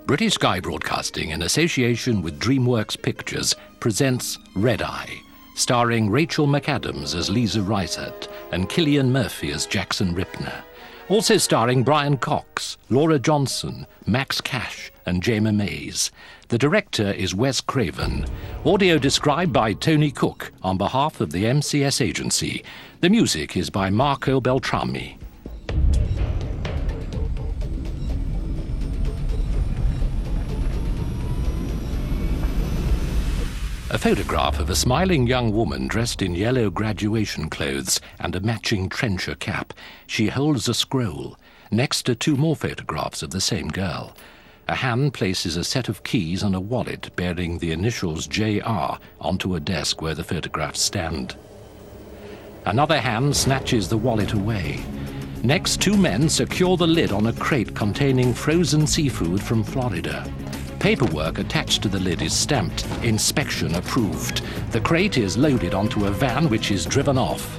British Sky Broadcasting, in association with DreamWorks Pictures, presents Red Eye, starring Rachel McAdams as Lisa Reisert and Cillian Murphy as Jackson Ripner. Also starring Brian Cox, Laura Johnson, Max Cash and Jayma Mays. The director is Wes Craven. Audio described by Tony Cook on behalf of the MCS agency. The music is by Marco Beltrami. A photograph of a smiling young woman dressed in yellow graduation clothes and a matching trencher cap. She holds a scroll. Next to two more photographs of the same girl. A hand places a set of keys and a wallet bearing the initials JR onto a desk where the photographs stand. Another hand snatches the wallet away. Next, two men secure the lid on a crate containing frozen seafood from Florida. Paperwork attached to the lid is stamped, inspection approved. The crate is loaded onto a van which is driven off.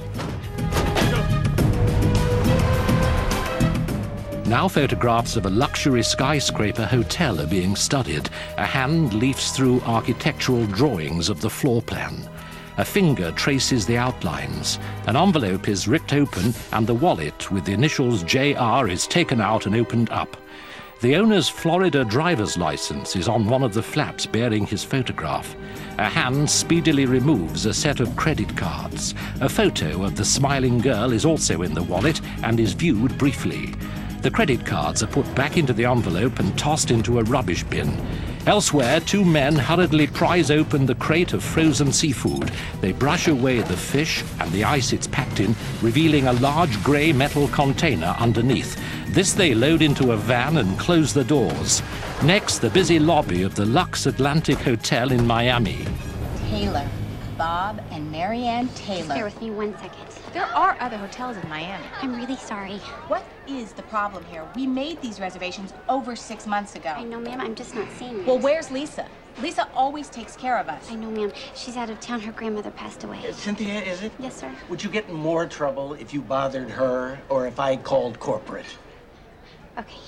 Now photographs of a luxury skyscraper hotel are being studied. A hand leafs through architectural drawings of the floor plan. A finger traces the outlines. An envelope is ripped open and the wallet with the initials JR is taken out and opened up. The owner's Florida driver's license is on one of the flaps bearing his photograph. A hand speedily removes a set of credit cards. A photo of the smiling girl is also in the wallet and is viewed briefly. The credit cards are put back into the envelope and tossed into a rubbish bin. Elsewhere, two men hurriedly prise open the crate of frozen seafood. They brush away the fish and the ice it's packed in, revealing a large grey metal container underneath. This they load into a van and close the doors. Next, the busy lobby of the Lux Atlantic Hotel in Miami. Taylor. Bob and Marianne Taylor. Just bear with me 1 second. There are other hotels in Miami. I'm really sorry. What is the problem here? We made these reservations over 6 months ago. I know, ma'am. I'm just not seeing it. Well, where's Lisa? Lisa always takes care of us. I know, ma'am. She's out of town. Her grandmother passed away. Cynthia, is it? Yes, sir. Would you get in more trouble if you bothered her or if I called corporate? Okay.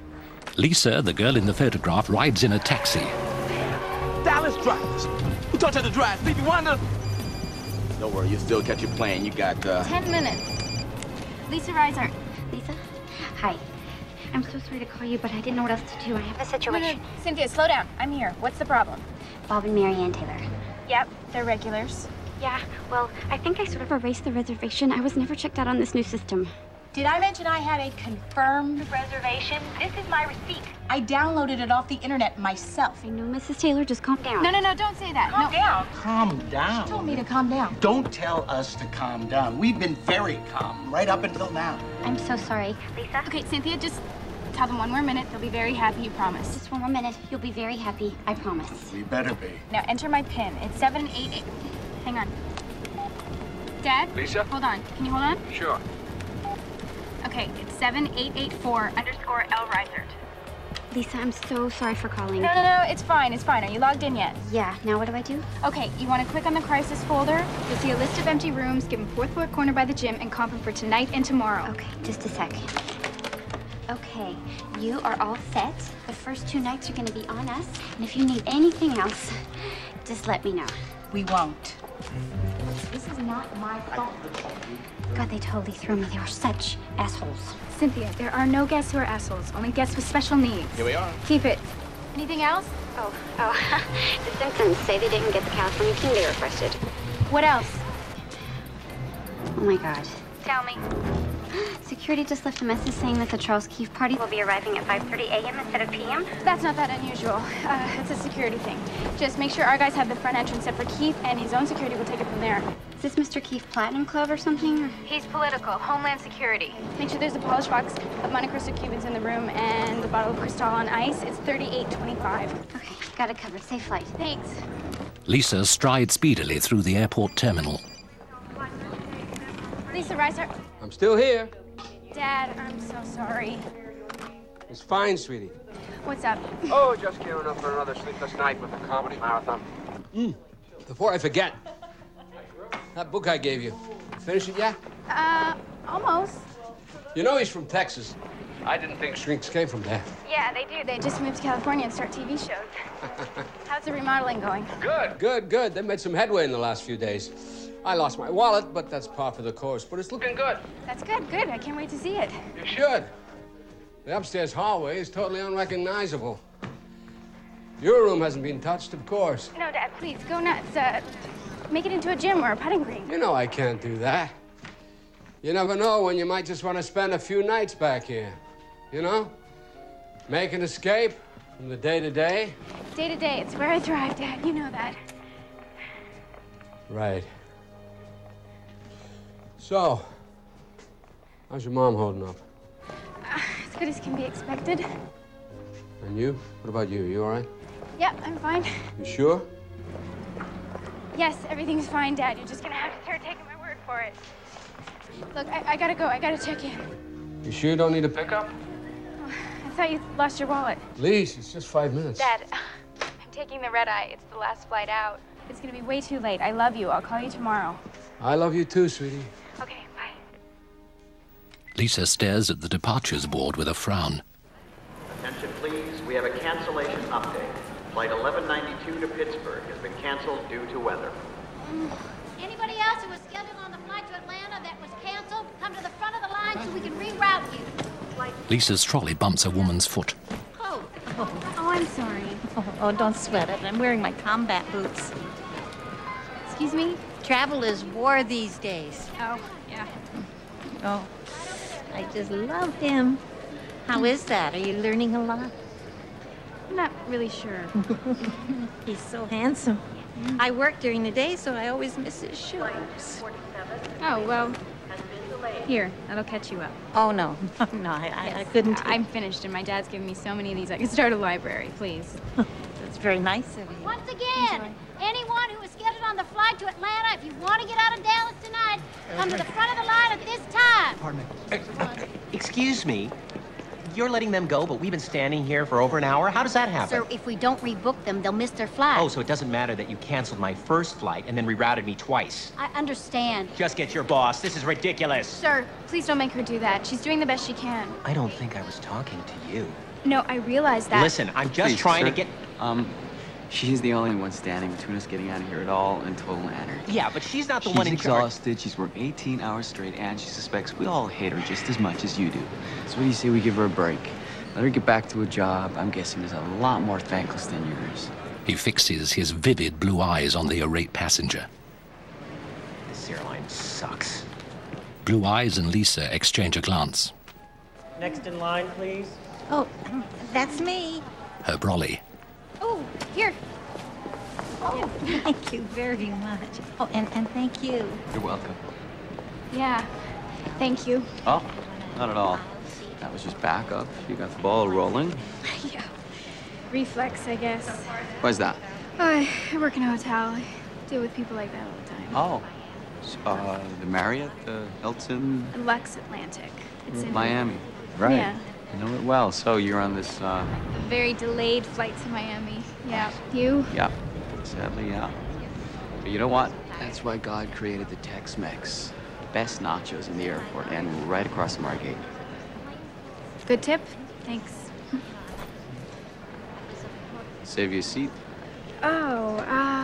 Lisa, the girl in the photograph, rides in a taxi. Dallas drivers. Who taught you to drive? Stevie Wonder? Don't worry, you still catch your plane. You got, 10 minutes. Lisa Reisert. Lisa? Hi. I'm so sorry to call you, but I didn't know what else to do. I have a situation. No, Cynthia, slow down. I'm here. What's the problem? Bob and Marianne Taylor. Yep, they're regulars. Yeah, well, I think I sort of erased the reservation. I was never checked out on this new system. Did I mention I had a confirmed reservation? This is my receipt. I downloaded it off the internet myself. I know, Mrs. Taylor, just calm down. No, don't say that. Calm down. Calm down. She told me to calm down. Don't tell us to calm down. We've been very calm right up until now. I'm so sorry. Lisa? Okay, Cynthia, just tell them one more minute. They'll be very happy, you promise. Just one more minute. You'll be very happy. I promise. We better be. Now, enter my PIN. It's 788. Hang on. Dad? Lisa? Hold on. Can you hold on? Sure. Okay, it's 7884_L Reisert. Lisa, I'm so sorry for calling. No, it's fine. Are you logged in yet? Yeah, now what do I do? Okay, you want to click on the crisis folder. You'll see a list of empty rooms. Give them fourth floor corner by the gym and comp them for tonight and tomorrow. Okay, just a sec. Okay, you are all set. The first 2 nights are going to be on us. And if you need anything else, just let me know. We won't. This is not my fault. God, they totally threw me. They were such assholes. Cynthia, there are no guests who are assholes. Only guests with special needs. Here we are. Keep it. Anything else? Oh. The Simpsons say they didn't get the California King they requested. What else? Oh my God. Tell me. Security just left a message saying that the Charles Keefe party will be arriving at 5:30 a.m. instead of p.m. That's not that unusual. It's a security thing. Just make sure our guys have the front entrance set for Keith, and his own security will take it from there. Is this Mr. Keefe Platinum Club or something? He's political. Homeland Security. Make sure there's a polished box of Monte Cristo Cubans in the room and a bottle of Cristal on ice. It's $38.25. Okay, got it covered. Safe flight. Thanks. Lisa strides speedily through the airport terminal. Lisa Reisert. I'm still here. Dad, I'm so sorry. It's fine, sweetie. What's up? Oh, just gearing up for another sleepless night with the comedy marathon. Before I forget, that book I gave you, finish it yet? Almost. You know he's from Texas. I didn't think shrinks came from there. Yeah, they do. They just moved to California and start TV shows. How's the remodeling going? Good. They made some headway in the last few days. I lost my wallet, but that's par for the course. But it's looking good. That's good. I can't wait to see it. You should. The upstairs hallway is totally unrecognizable. Your room hasn't been touched, of course. No, Dad, please, go nuts. Make it into a gym or a putting green. You know I can't do that. You never know when you might just want to spend a few nights back here. You know? Make an escape from the day-to-day. Day-to-day, it's where I thrive, Dad. You know that. Right. So, how's your mom holding up? As good as can be expected. And you? What about you? You all right? Yeah, I'm fine. You sure? Yes, everything's fine, Dad. You're just gonna have to start taking my word for it. Look, I gotta go. I gotta check in. You sure you don't need a pickup? Oh, I thought you lost your wallet. Please, it's just 5 minutes. Dad, I'm taking the red-eye. It's the last flight out. It's gonna be way too late. I love you. I'll call you tomorrow. I love you too, sweetie. Okay, bye. Lisa stares at the departures board with a frown. Attention, please. We have a cancellation update. Flight 1192 to Pittsburgh has been canceled due to weather. Anybody else who was scheduled on the flight to Atlanta that was canceled, come to the front of the line so we can reroute you. Lisa's trolley bumps a woman's foot. Oh, I'm sorry. Oh, don't sweat it. I'm wearing my combat boots. Excuse me? Travel is war these days. Oh, yeah. Oh, I just love him. How is that? Are you learning a lot? I'm not really sure. He's so handsome. I work during the day, so I always miss his shows. Oh, well, here, that'll catch you up. Oh, no. No, I couldn't. I'm finished, and my dad's given me so many of these, I can start a library, please. That's very nice of you. Once again, anyone who was scheduled on the flight to Atlanta, if you want to get out of Dallas tonight, come to the front of the line at this time. Pardon me. Excuse me. You're letting them go, but we've been standing here for over an hour? How does that happen? Sir, if we don't rebook them, they'll miss their flight. Oh, so it doesn't matter that you canceled my first flight and then rerouted me twice. I understand. Just get your boss. This is ridiculous. Sir, please don't make her do that. She's doing the best she can. I don't think I was talking to you. No, I realize that. Listen, I'm just trying to get... She's the only one standing between us getting out of here at all and total anarchy. Yeah, but she's not the one in charge. She's exhausted, she's worked 18 hours straight, and she suspects we all hate her just as much as you do. So what do you say we give her a break? Let her get back to a job I'm guessing is a lot more thankless than yours. He fixes his vivid blue eyes on the irate passenger. This airline sucks. Blue Eyes and Lisa exchange a glance. Next in line, please. Oh, that's me. Her brolly. Oh, here. Oh, thank you very much. Oh, and thank you. You're welcome. Yeah, thank you. Oh, not at all. That was just backup. You got the ball rolling. Yeah, reflex, I guess. Why's that? I work in a hotel. I deal with people like that all the time. Oh, so, the Marriott, the Hilton? Lux Atlantic. It's in Miami. Right. Yeah. I know it well. So you're on this, A very delayed flight to Miami. Yeah. You? Yeah. Sadly, yeah. But you know what? That's why God created the Tex-Mex. Best nachos in the airport and right across from our gate. Good tip. Thanks. Save you a seat. Oh,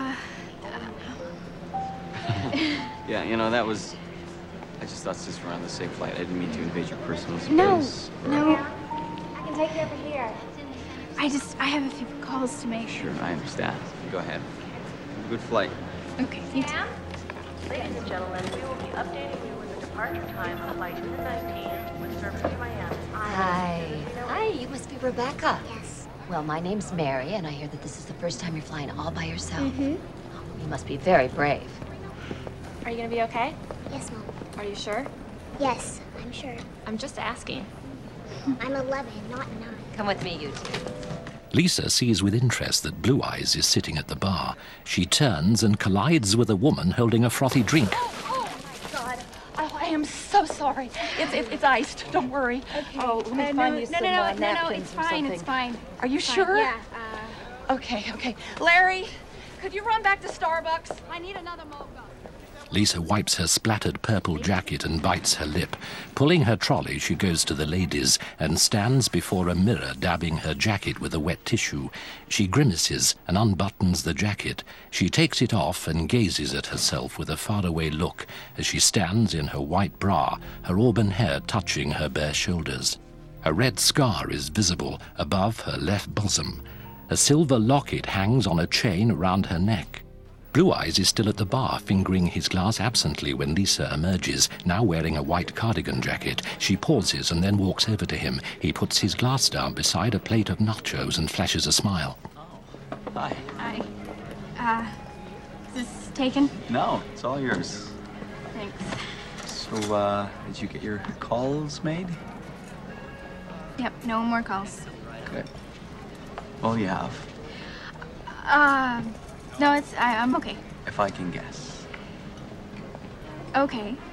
Yeah, you know, that was... I just thought since we're on the same flight, I didn't mean to invade your personal space. No. I can take you over here. I have a few calls to make. Sure, I understand. Go ahead. Have a good flight. Okay, you too. Ladies and gentlemen, we will be updating you with the departure time of flight 219 with service to Miami. Hi, you must be Rebecca. Yes. Well, my name's Mary, and I hear that this is the first time you're flying all by yourself. Mm-hmm. Oh, you must be very brave. Are you gonna be okay? Yes, Mom. Are you sure? Yes, I'm sure. I'm just asking. I'm 11, not 9. Come with me, you two. Lisa sees with interest that Blue Eyes is sitting at the bar. She turns and collides with a woman holding a frothy drink. Oh my God. Oh, I am so sorry. It's iced. Don't worry. Okay. Oh, let me find you some napkins no, it's or fine, something. it's fine. Are you It's fine. sure? Yeah. Okay. Larry, could you run back to Starbucks? I need another mocha. Lisa wipes her splattered purple jacket and bites her lip. Pulling her trolley, she goes to the ladies and stands before a mirror, dabbing her jacket with a wet tissue. She grimaces and unbuttons the jacket. She takes it off and gazes at herself with a faraway look as she stands in her white bra, her auburn hair touching her bare shoulders. A red scar is visible above her left bosom. A silver locket hangs on a chain around her neck. Blue Eyes is still at the bar, fingering his glass absently when Lisa emerges, now wearing a white cardigan jacket. She pauses and then walks over to him. He puts his glass down beside a plate of nachos and flashes a smile. Hi. Hi. Is this taken? No, it's all yours. Thanks. So, did you get your calls made? Yep, no more calls. Good. Well, you have. No, I'm okay. If I can guess. Okay.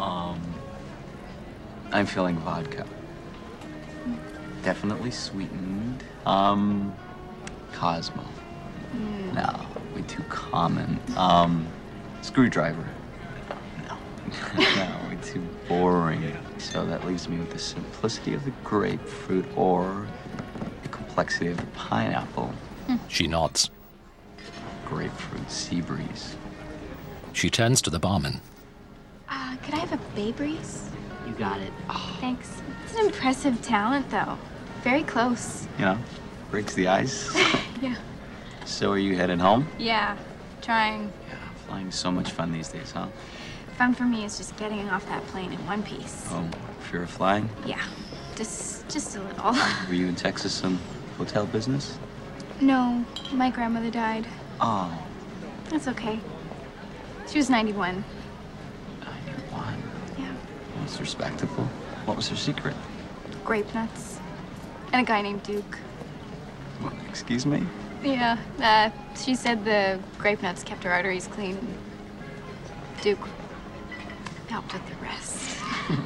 I'm feeling vodka. Definitely sweetened. Cosmo. No, way too common. Screwdriver. No. No, way too boring. So that leaves me with the simplicity of the grapefruit or the complexity of the pineapple. She nods. Grapefruit, sea breeze. She turns to the barman. Could I have a Bay Breeze? You got it. Thanks. It's an impressive talent, though. Very close. You know, breaks the ice. Yeah. So are you headed home? Yeah, trying. Yeah, flying's so much fun these days, huh? Fun for me is just getting off that plane in one piece. Oh, fear of flying? Yeah, just a little. Were you in Texas in hotel business? No, my grandmother died. Oh. That's okay. She was 91. 91? Yeah. That's respectable. What was her secret? Grape nuts. And a guy named Duke. What, excuse me? Yeah, she said the grape nuts kept her arteries clean. And Duke helped with the rest.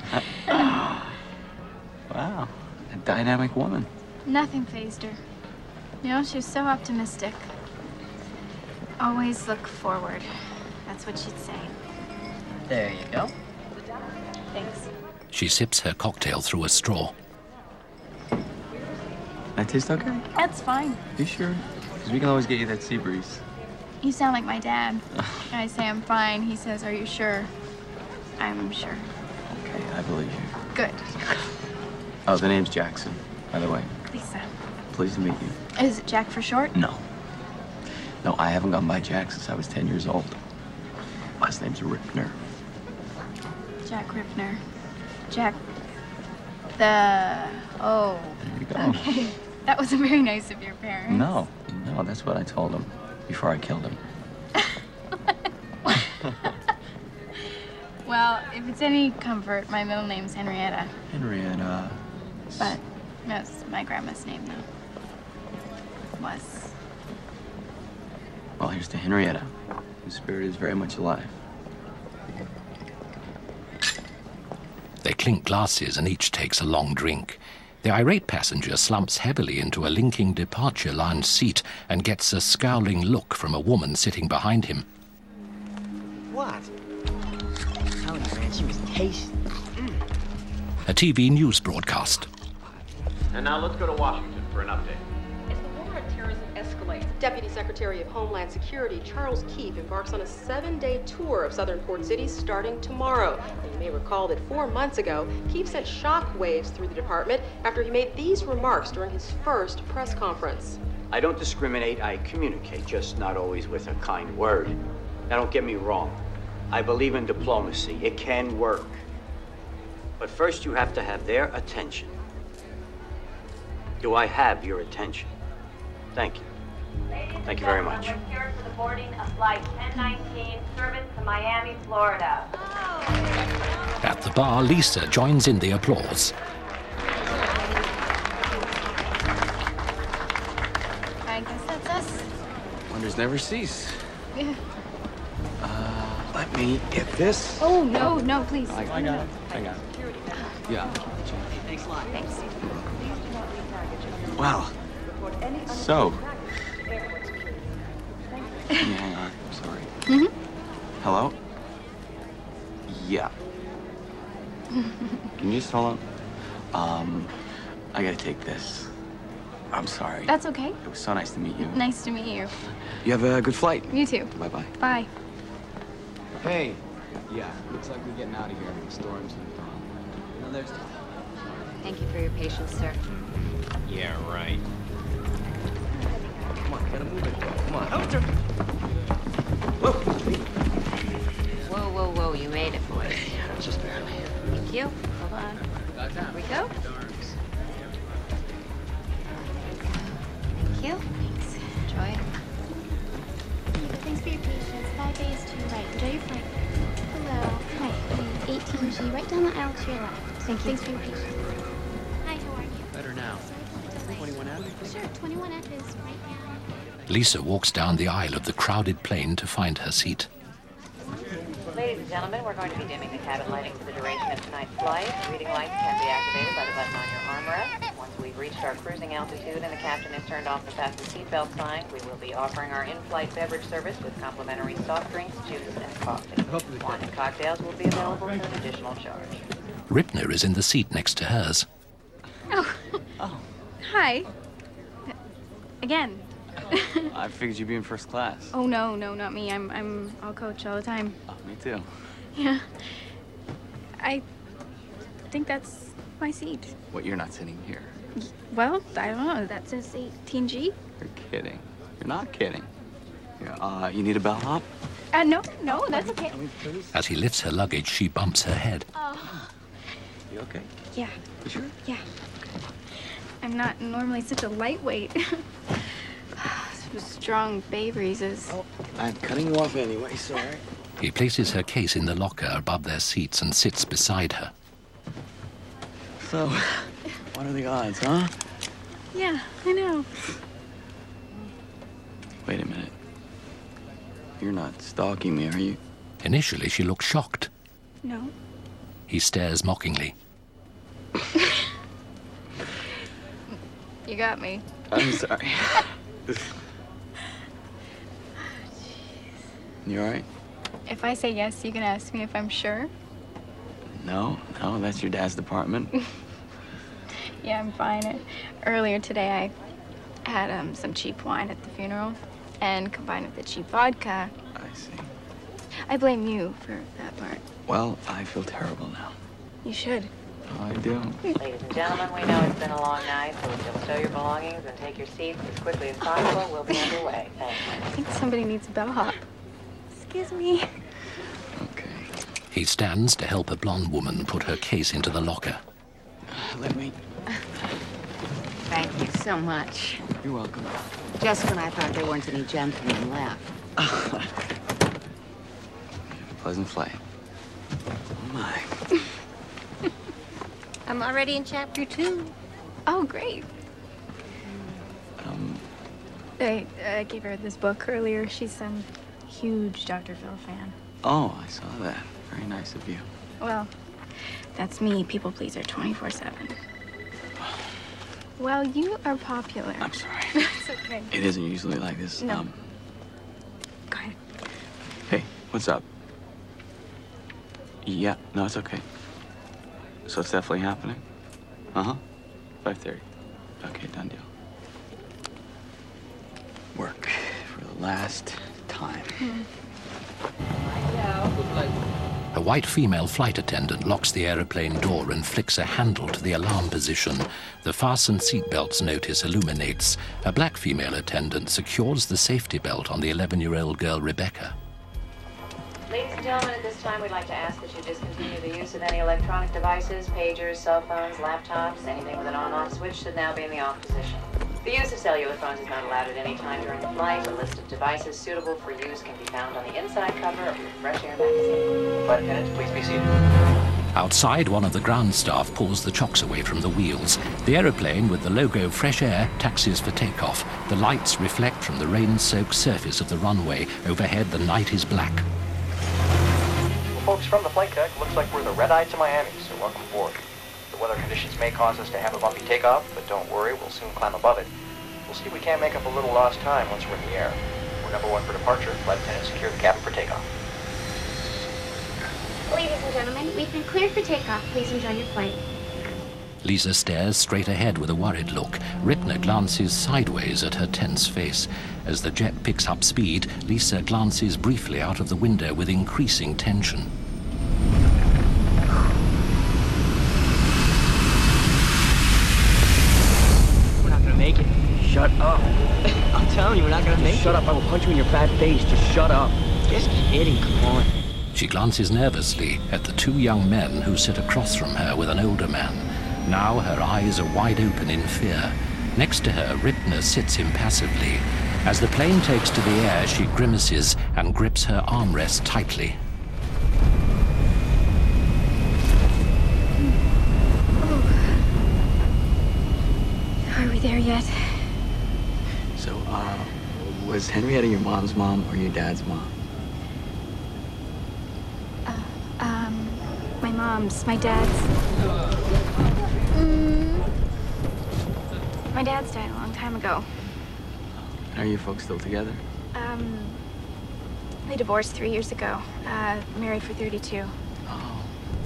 Wow, a dynamic woman. Nothing fazed her. You know, she was so optimistic. Always look forward. That's what she'd say. There you go. Thanks. She sips her cocktail through a straw. That tastes okay? That's fine. You sure? Because we can always get you that sea breeze. You sound like my dad. I say I'm fine. He says, are you sure? I'm sure. Okay, I believe you. Good. Oh, the name's Jackson, by the way. Lisa. Pleased to meet you. Is it Jack for short? No. No, I haven't gone by Jack since I was 10 years old. Last name's Rippner. Jack Rippner. Jack the... Oh. There you go. Okay. That wasn't very nice of your parents. No, that's what I told him before I killed him. Well, if it's any comfort, my middle name's Henrietta. Henrietta. But that's my grandma's name, though. Was. Well, here's to Henrietta, whose spirit is very much alive. They clink glasses and each takes a long drink. The irate passenger slumps heavily into a linking departure lounge seat and gets a scowling look from a woman sitting behind him. What? Telling you, man, she was tasty. A TV news broadcast. And now let's go to Washington for an update. As the war on terrorism escalates, Deputy Secretary of Homeland Security Charles Keefe embarks on a 7-day tour of southern port cities starting tomorrow. You may recall that 4 months ago, Keefe sent shockwaves through the department after he made these remarks during his first press conference. I don't discriminate, I communicate, just not always with a kind word. Now don't get me wrong. I believe in diplomacy. It can work. But first you have to have their attention. Do I have your attention? Thank you. Thank you very much. We're here for the boarding of flight 1019, service to Miami, Florida. At the bar, Lisa joins in the applause. I guess that's us. Wonders never cease. Yeah. Let me get this. Oh, no, please. I got it. Yeah. Thanks a lot. Thanks. Wow. So. Hang on. Sorry. Mm-hmm. Hello? Yeah. Can you just hold on? I gotta take this. I'm sorry. That's okay. It was so nice to meet you. Nice to meet you. You have a good flight. You too. Bye-bye. Bye. Hey. Yeah, looks like we're getting out of here. The storm's no, there's time. Thank you for your patience, sir. Yeah, right. Come on, gotta move it. Come on. Whoa, whoa, whoa, you made it, boys. Just barely. Thank you. Hold on. Here we go. Thank you. Thanks. Enjoy it. Thanks for your patience. 5A is to your right. Enjoy your flight. Hello. Hi. 18G. Right down the aisle to your left. Thank you. Thanks for your patience. Hi, how are you? Better now. 21F? Sure, 21F is right now. Lisa walks down the aisle of the crowded plane to find her seat. Ladies and gentlemen, we're going to be dimming the cabin lighting for the duration of tonight's flight. Reading lights can be activated by the button on your armrest. Once we've reached our cruising altitude and the captain has turned off the fasten seatbelt sign, we will be offering our in-flight beverage service with complimentary soft drinks, juice, and coffee. Wine and cocktails will be available at an additional charge. Ripner is in the seat next to hers. Oh. Hi. Again. I figured you'd be in first class. Oh no, not me. I'll coach all the time. Oh, me too. Yeah. I think that's my seat. What, you're not sitting here? Well, I don't know. That says 18G. You're kidding. You're not kidding. Yeah, you need a bellhop? No, that's okay. As he lifts her luggage, she bumps her head. Oh. You okay? Yeah. You sure? Yeah. I'm not normally such a lightweight. Some strong bay breezes. Oh, I'm cutting you off anyway, sorry. He places her case in the locker above their seats and sits beside her. So, what are the odds, huh? Yeah, I know. Wait a minute. You're not stalking me, are you? Initially, she looks shocked. No. He stares mockingly. You got me. I'm sorry. You all right? If I say yes, you can ask me if I'm sure. No, that's your dad's department. Yeah, I'm fine. Earlier today, I had some cheap wine at the funeral, and combined with the cheap vodka. I see. I blame you for that part. Well, I feel terrible now. You should. Oh, I do. Ladies and gentlemen, we know it's been a long night, so if you'll stow your belongings and take your seats as quickly as possible, we'll be underway. Thank you. I think somebody needs a bellhop. Excuse me. He stands to help a blonde woman put her case into the locker. Let me. Thank you so much. You're welcome. Just when I thought there weren't any gentlemen left. Pleasant flight. Oh, my. I'm already in chapter 2. Oh, great. I gave her this book earlier. She's some huge Dr. Phil fan. Oh, I saw that. Very nice of you. Well, that's me, people pleaser 24/7. Well, you are popular. I'm sorry. It's okay. It isn't usually like this. No. Go ahead. Hey, what's up? Yeah, no, it's okay. So it's definitely happening? Uh-huh. 5:30. Okay, done deal. Work for the last time. A white female flight attendant locks the aeroplane door and flicks a handle to the alarm position. The fasten seatbelts notice illuminates. A black female attendant secures the safety belt on the 11-year-old girl, Rebecca. Ladies and gentlemen, at this time, we'd like to ask that you discontinue the use of any electronic devices, pagers, cell phones, laptops, anything with an on-off switch should now be in the off position. The use of cellular phones is not allowed at any time during the flight. A list of devices suitable for use can be found on the inside cover of your Fresh Air magazine. Flight attendants, please be seated. Outside, one of the ground staff pulls the chocks away from the wheels. The aeroplane with the logo Fresh Air taxis for takeoff. The lights reflect from the rain-soaked surface of the runway. Overhead, the night is black. Well, folks, from the flight deck, looks like we're the red eye to Miami, so welcome aboard. The weather conditions may cause us to have a bumpy takeoff, but don't worry, we'll soon climb above it. We'll see if we can't make up a little lost time once we're in the air. We're number 1 for departure. Flight attendants secure the cabin for takeoff. Ladies and gentlemen, we've been cleared for takeoff. Please enjoy your flight. Lisa stares straight ahead with a worried look. Ripner glances sideways at her tense face. As the jet picks up speed, Lisa glances briefly out of the window with increasing tension. We're not gonna make it. Shut up. I'm telling you, we're not gonna make it. Shut up, I will punch you in your fat face. Just shut up. Just kidding, come on. She glances nervously at the two young men who sit across from her with an older man. Now her eyes are wide open in fear. Next to her, Ripner sits impassively. As the plane takes to the air, she grimaces and grips her armrest tightly. Are we there yet? So, was Henrietta your mom's mom or your dad's mom? My mom's, my dad's. My dad's died a long time ago. Are you folks still together? They divorced 3 years ago. Married for 32. Oh.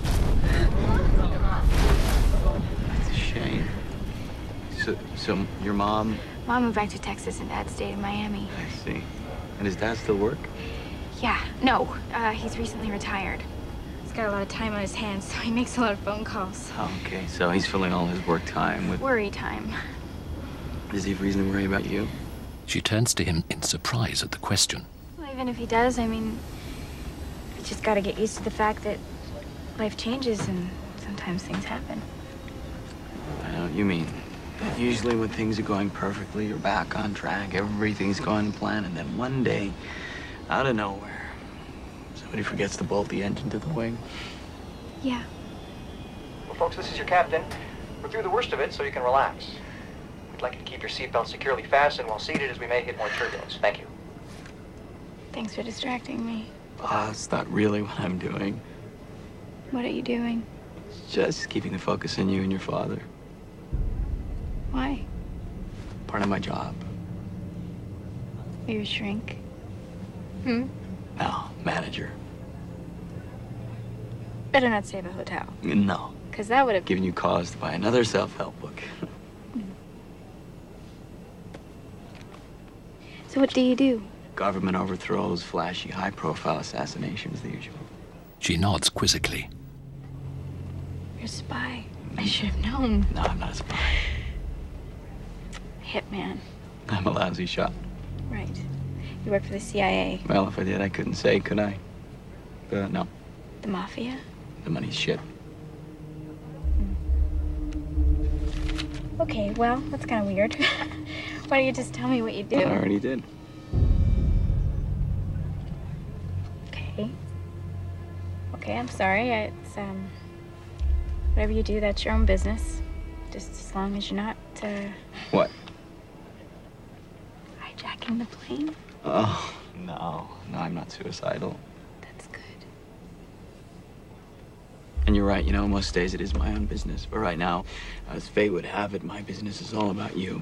That's a shame. So your mom... Mom moved back to Texas and Dad stayed in Miami. I see. And does Dad still work? Yeah, no. He's recently retired. He's got a lot of time on his hands, so he makes a lot of phone calls. Oh, okay. So he's filling all his work time with... Worry time. Does he have reason to worry about you? She turns to him in surprise at the question. Well, even if he does, I mean, you just gotta get used to the fact that life changes and sometimes things happen. I know what you mean. Usually when things are going perfectly, you're back on track, everything's going to plan, and then one day, out of nowhere, somebody forgets to bolt the engine to the wing. Yeah. Well, folks, this is your captain. We're through the worst of it, so you can relax. We'd like you to keep your seatbelt securely fastened while seated, as we may hit more turbulence. Thank you. Thanks for distracting me. That's not really what I'm doing. What are you doing? Just keeping the focus on you and your father. Why? Part of my job. You're a shrink. Hmm? No, manager. Better not stay at the hotel. No. Because that would have... Given you cause to buy another self-help book. So what do you do? Government overthrows, flashy, high-profile assassinations, the usual. She nods quizzically. You're a spy. I should have known. No, I'm not a spy. Hitman. I'm a lousy shot. Right. You work for the CIA. Well, if I did, I couldn't say, could I? No. The Mafia? The money's shit. Okay, well, that's kind of weird. Why don't you just tell me what you do? I already did. Okay. Okay, I'm sorry. It's, whatever you do, that's your own business. Just as long as you're not, What? hijacking the plane. Oh, no. No, I'm not suicidal. That's good. And you're right, you know, most days it is my own business. But right now, as fate would have it, my business is all about you.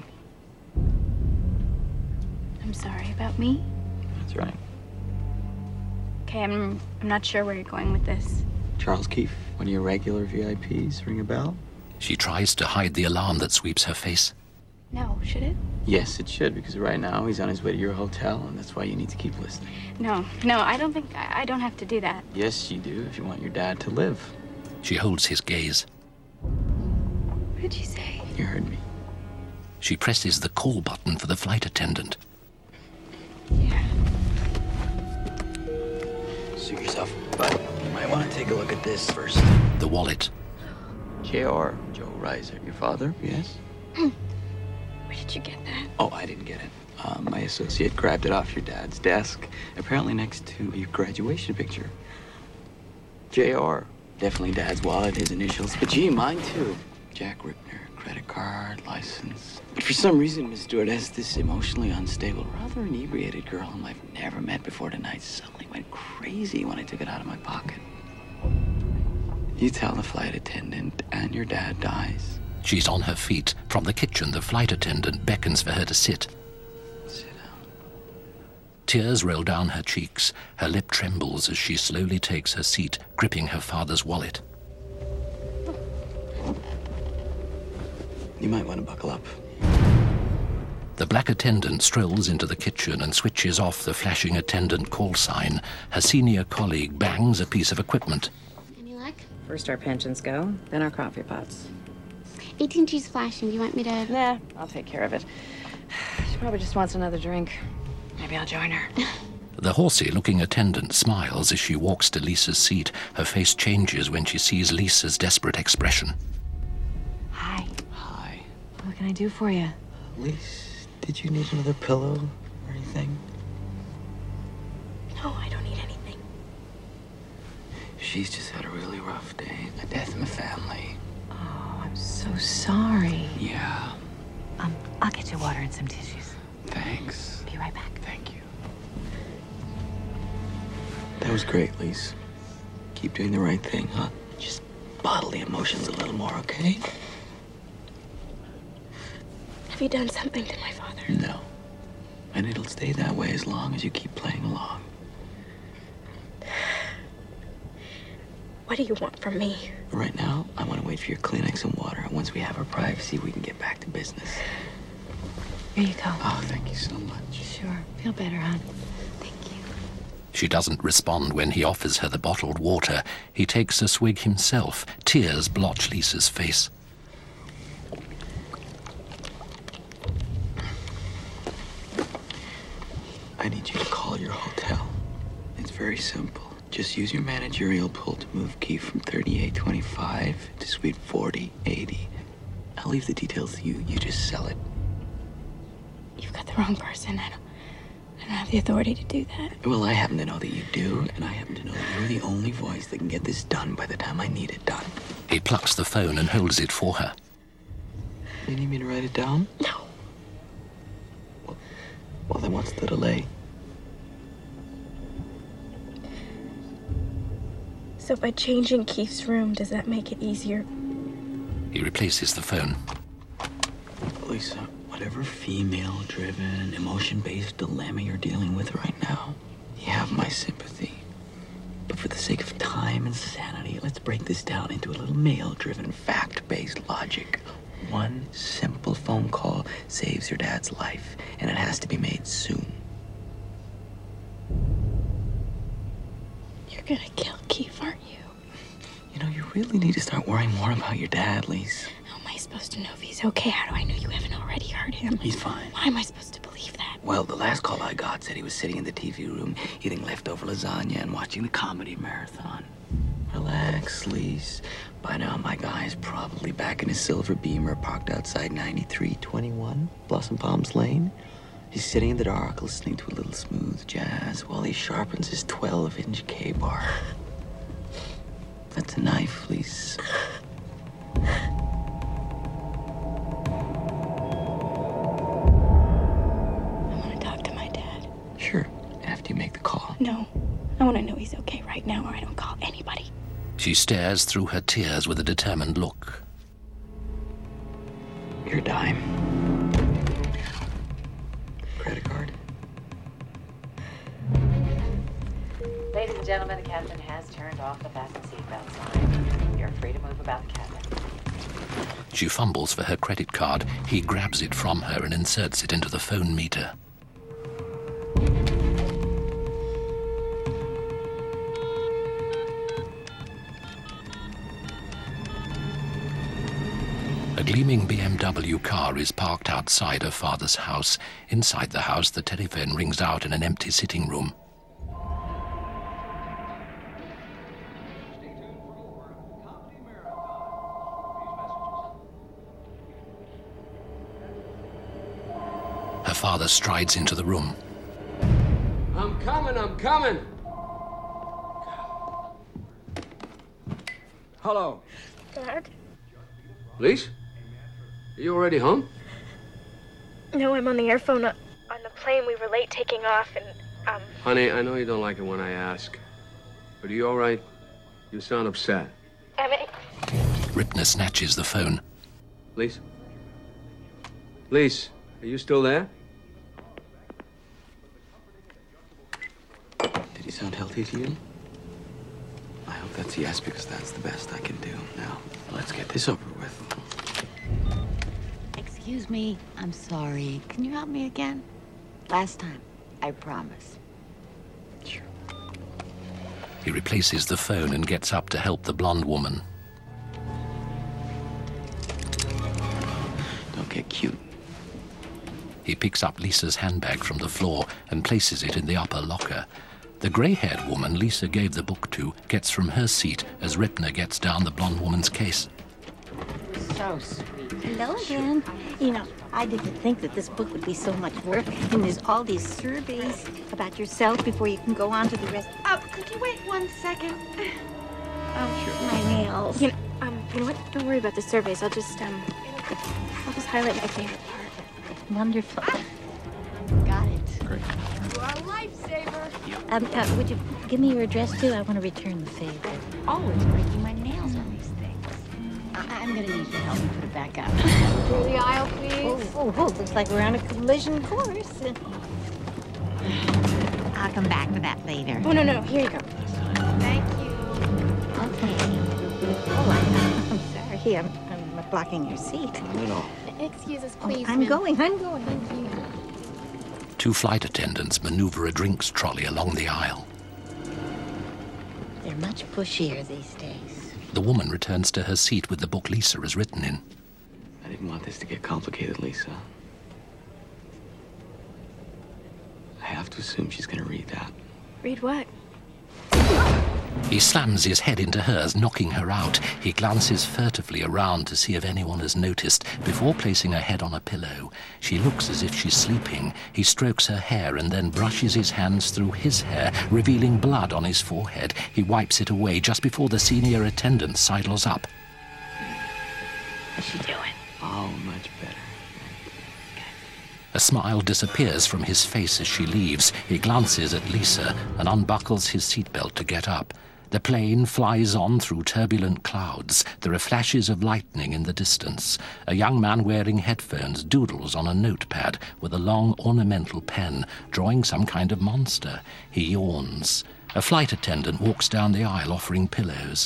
I'm sorry about me. That's right. Okay, I'm not sure where you're going with this. Charles Keefe, one of your regular VIPs, ring a bell? She tries to hide the alarm that sweeps her face. No, should it? Yes, it should, because right now he's on his way to your hotel, and that's why you need to keep listening. No, I don't think I don't have to do that. Yes, you do, if you want your dad to live. She holds his gaze. What did you say? You heard me. She presses the call button for the flight attendant. Yeah. Suit yourself, but you might want to take a look at this first. The wallet. J.R. Joe Reiser, your father, yes? Where did you get that? Oh, I didn't get it. My associate grabbed it off your dad's desk, apparently next to your graduation picture. J.R. Definitely Dad's wallet, his initials. But gee, mine too. Jack Ripner, credit card, license. But for some reason, Miss Stewardess, this emotionally unstable, rather inebriated girl whom I've never met before tonight suddenly went crazy when I took it out of my pocket. You tell the flight attendant, and your dad dies. She's on her feet. From the kitchen, the flight attendant beckons for her to sit. Sit down. Tears roll down her cheeks. Her lip trembles as she slowly takes her seat, gripping her father's wallet. You might want to buckle up. The black attendant strolls into the kitchen and switches off the flashing attendant call sign. Her senior colleague bangs a piece of equipment. Any luck? First our pensions go, then our coffee pots. AT&T's flashing. Do you want me to... Nah, I'll take care of it. She probably just wants another drink. Maybe I'll join her. The horsey-looking attendant smiles as she walks to Lisa's seat. Her face changes when she sees Lisa's desperate expression. Hi. Hi. What can I do for you? Lise, did you need another pillow or anything? No, I don't need anything. She's just had a really rough day. A death in the family. Oh, I'm so sorry. Yeah. I'll get you water and some tissues. Thanks. Be right back. Thank you. That was great, Lise. Keep doing the right thing, huh? Just bottle the emotions a little more, okay? Have you done something to my father? No. And it'll stay that way as long as you keep playing along. What do you want from me? Right now, I want to wait for your Kleenex and water. Once we have our privacy, we can get back to business. Here you go. Oh, thank you so much. Sure. Feel better, hon. She doesn't respond when he offers her the bottled water. He takes a swig himself. Tears blotch Lisa's face. I need you to call your hotel. It's very simple. Just use your managerial pull to move Keith from 3825 to suite 4080. I'll leave the details to you. You just sell it. You've got the wrong person. I don't have the authority to do that. Well, I happen to know that you do, and I happen to know that you're the only voice that can get this done by the time I need it done. He plucks the phone and holds it for her. You need me to write it down? No. Well, then what's the delay? So by changing Keith's room, does that make it easier? He replaces the phone. Lisa, whatever female-driven, emotion-based dilemma you're dealing with right now, you have my sympathy. But for the sake of time and sanity, let's break this down into a little male-driven, fact-based logic. One simple phone call saves your dad's life, and it has to be made soon. You're gonna kill Keith, aren't you? You know, you really need to start worrying more about your dad, Lise. How am I supposed to know if he's okay? How do I know you haven't already heard him? He's fine. Why am I supposed to believe that? Well, the last call I got said he was sitting in the TV room eating leftover lasagna and watching the comedy marathon. Relax, Lise. By now, my guy's probably back in his silver Beamer parked outside 9321 Blossom Palms Lane. He's sitting in the dark listening to a little smooth jazz while he sharpens his 12-inch K-bar. That's a knife, Lise. I want to talk to my dad. Sure, after you make the call. No, I want to know he's okay right now or I don't call anybody. She stares through her tears with a determined look. Your dime. Credit card. Ladies and gentlemen, the captain has turned off the fasten seatbelt sign. You're free to move about the cabin. She fumbles for her credit card. He grabs it from her and inserts it into the phone meter. A gleaming BMW car is parked outside her father's house. Inside the house, the telephone rings out in an empty sitting room. Her father strides into the room. I'm coming. Hello. Dad? Lise? Are you already home? No, I'm on the airphone on the plane. We were late taking off and, Honey, I know you don't like it when I ask. But are you all right? You sound upset. Ripner snatches the phone. Lise? Lise, are you still there? loyalty to you? I hope that's yes, because that's the best I can do. Now, let's get this over with. Excuse me, I'm sorry. Can you help me again? Last time, I promise. He replaces the phone and gets up to help the blonde woman. Don't get cute. He picks up Lisa's handbag from the floor and places it in the upper locker. The grey-haired woman Lisa gave the book to gets from her seat as Ripner gets down the blonde woman's case. So sweet. Hello again. You know, I didn't think that this book would be so much work, and there's all these surveys about yourself before you can go on to the rest. Could you wait 1 second? Sure. My nails. You know what? Don't worry about the surveys. I'll just highlight my favorite part. Wonderful. Got it. Great. You are a lifesaver. Would you give me your address too? I want to return the favor. Always breaking my nails on these things. I'm gonna need your help to put it back up. Through the aisle, please. Oh, looks like we're on a collision course. I'll come back for that later. Oh, no, here you go. Thank you. Okay. Oh, I'm sorry. I'm blocking your seat. Not at all. Excuse us, please. I'm going. Thank you. Two flight attendants maneuver a drinks trolley along the aisle. They're much pushier these days. The woman returns to her seat with the book Lisa has written in. I didn't want this to get complicated, Lisa. I have to assume she's gonna read that. Read what? He slams his head into hers, knocking her out. He glances furtively around to see if anyone has noticed before placing her head on a pillow. She looks as if she's sleeping. He strokes her hair and then brushes his hands through his hair, revealing blood on his forehead. He wipes it away just before the senior attendant sidles up. What's she doing? Oh, much better. A smile disappears from his face as she leaves. He glances at Lisa and unbuckles his seatbelt to get up. The plane flies on through turbulent clouds. There are flashes of lightning in the distance. A young man wearing headphones doodles on a notepad with a long ornamental pen, drawing some kind of monster. He yawns. A flight attendant walks down the aisle offering pillows.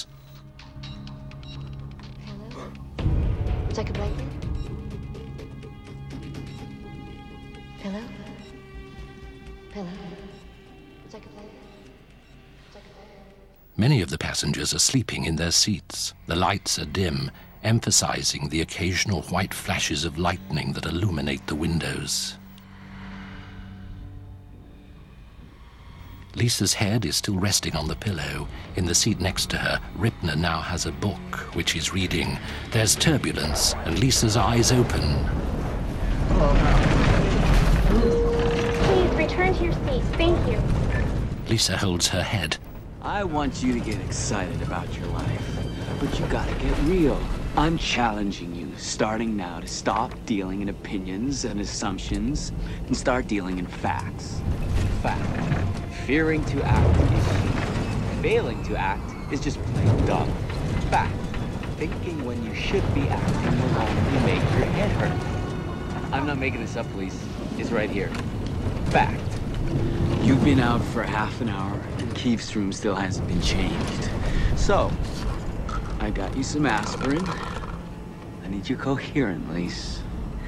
Would you like a blanket? Pillow? Pillow? Would you like a blanket? Many of the passengers are sleeping in their seats. The lights are dim, emphasizing the occasional white flashes of lightning that illuminate the windows. Lisa's head is still resting on the pillow. In the seat next to her, Ripner now has a book, which he's reading. There's turbulence, and Lisa's eyes open. Please return to your seat. Thank you. Lisa holds her head. I want you to get excited about your life, but you gotta get real. I'm challenging you, starting now, to stop dealing in opinions and assumptions and start dealing in facts. Fact. Fearing to act is human. Failing to act is just plain dumb. Fact. Thinking when you should be acting will only make your head hurt. I'm not making this up, police. It's right here. Fact. You've been out for half an hour, and Keefe's room still hasn't been changed. So, I got you some aspirin. I need you coherent, Lise.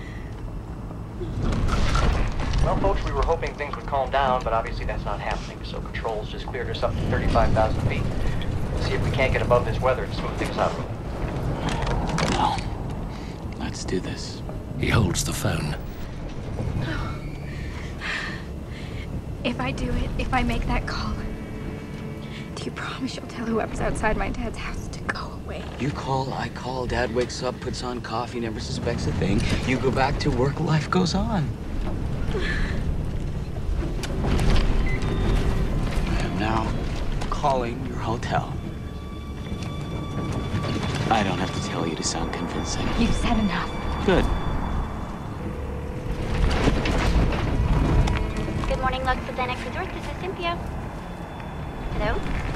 Well, folks, we were hoping things would calm down, but obviously that's not happening. So controls just cleared us up to 35,000 feet. Let's see if we can't get above this weather and smooth things out. No. Let's do this. He holds the phone. If I do it, if I make that call, do you promise you'll tell whoever's outside my dad's house to go away? You call, I call, Dad wakes up, puts on coffee, never suspects a thing. You go back to work, life goes on. I am now calling your hotel. I don't have to tell you to sound convincing. You've said enough. Good. Good morning, Lux Botanic Resort. This is Cynthia. Hello?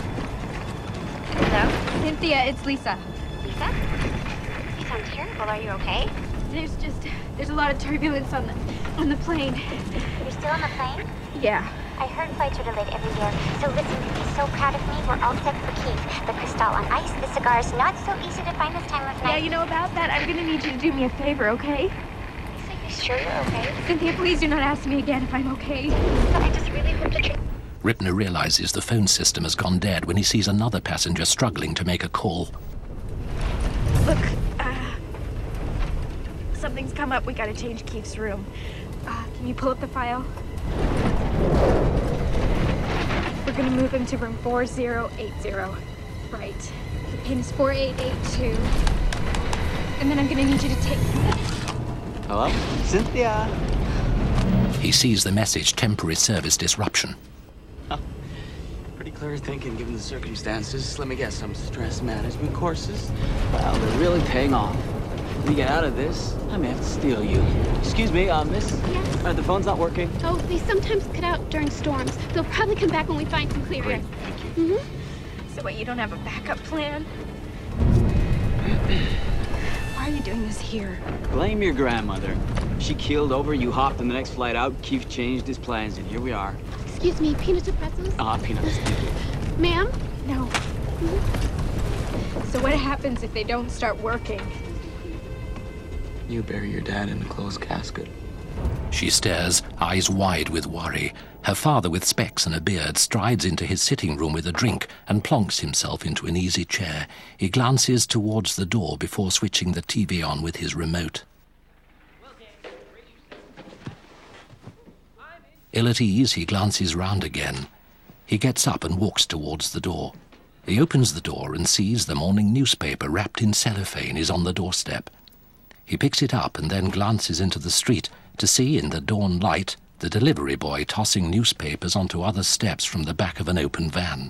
Hello? Cynthia, it's Lisa. Lisa? You sound terrible. Are you okay? There's a lot of turbulence on the plane. You're still on the plane? Yeah. I heard flights are delayed every year. So listen, be so proud of me. We're all set for Keith. The Cristal on ice, the cigars not so easy to find this time of night. Yeah, you know about that? I'm gonna need you to do me a favor, okay? So you sure you're okay? Cynthia, please do not ask me again if I'm okay. I just really hope that Ripner realizes the phone system has gone dead when he sees another passenger struggling to make a call. Look, something's come up. We gotta change Keith's room. Can you pull up the file? We're gonna move him to room 4080. Right. The pin is 4882. And then I'm gonna need you to take... Hello? Cynthia? He sees the message, temporary service disruption. Pretty clear thinking given the circumstances. Let me guess, some stress management courses? Well, they're really paying off. When you get out of this, I may have to steal you. Excuse me, miss? Yes? The phone's not working? Oh, they sometimes cut out during storms. They'll probably come back when we find some clear air. Thank you. So what, you don't have a backup plan? Why are you doing this here? Blame your grandmother. She keeled over, you hopped on the next flight out, Keith changed his plans, and here we are. Excuse me, peanuts or pretzels? Peanuts, thank you. Ma'am? No. So what happens if they don't start working? You bury your dad in a closed casket. She stares, eyes wide with worry. Her father, with specs and a beard, strides into his sitting room with a drink and plonks himself into an easy chair. He glances towards the door before switching the TV on with his remote. Ill at ease, he glances round again. He gets up and walks towards the door. He opens the door and sees the morning newspaper wrapped in cellophane is on the doorstep. He picks it up and then glances into the street to see in the dawn light the delivery boy tossing newspapers onto other steps from the back of an open van.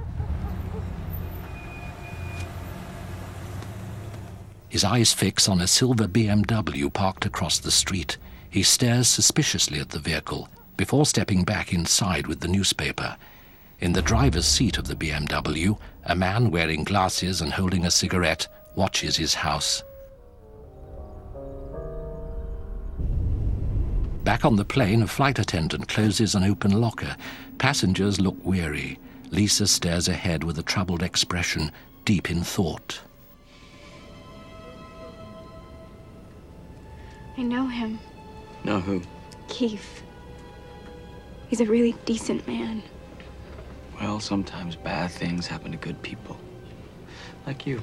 His eyes fix on a silver BMW parked across the street. He stares suspiciously at the vehicle before stepping back inside with the newspaper. In the driver's seat of the BMW, a man wearing glasses and holding a cigarette watches his house. Back on the plane, a flight attendant closes an open locker. Passengers look weary. Lisa stares ahead with a troubled expression, deep in thought. I know him. Know who? Keith. He's a really decent man. Well, sometimes bad things happen to good people. Like you.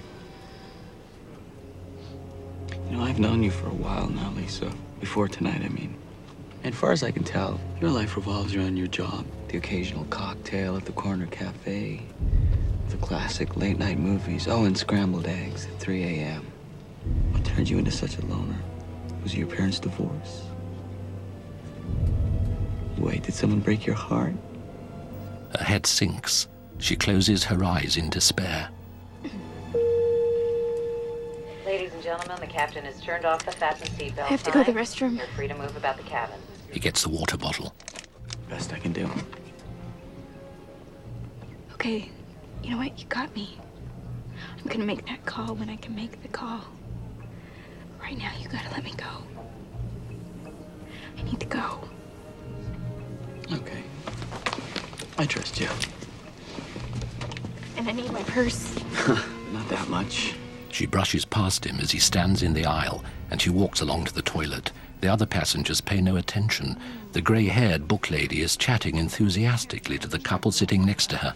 You know, I've known you for a while now, Lisa. Before tonight, I mean. And as far as I can tell, your life revolves around your job. The occasional cocktail at the corner cafe. The classic late-night movies. Oh, and scrambled eggs at 3 a.m. What turned you into such a loner? Was it your parents' divorce? Wait, did someone break your heart? Her head sinks. She closes her eyes in despair. Ladies and gentlemen, the captain has turned off the fasten seatbelt. I have to go to the restroom. You're free to move about the cabin. He gets the water bottle. Best I can do. Okay, you know what? You got me. I'm gonna make that call when I can make the call. Right now, you gotta let me go. I need to go. Okay. I trust you. And I need my purse. Not that much. She brushes past him as he stands in the aisle, and she walks along to the toilet. The other passengers pay no attention. The grey-haired book lady is chatting enthusiastically to the couple sitting next to her.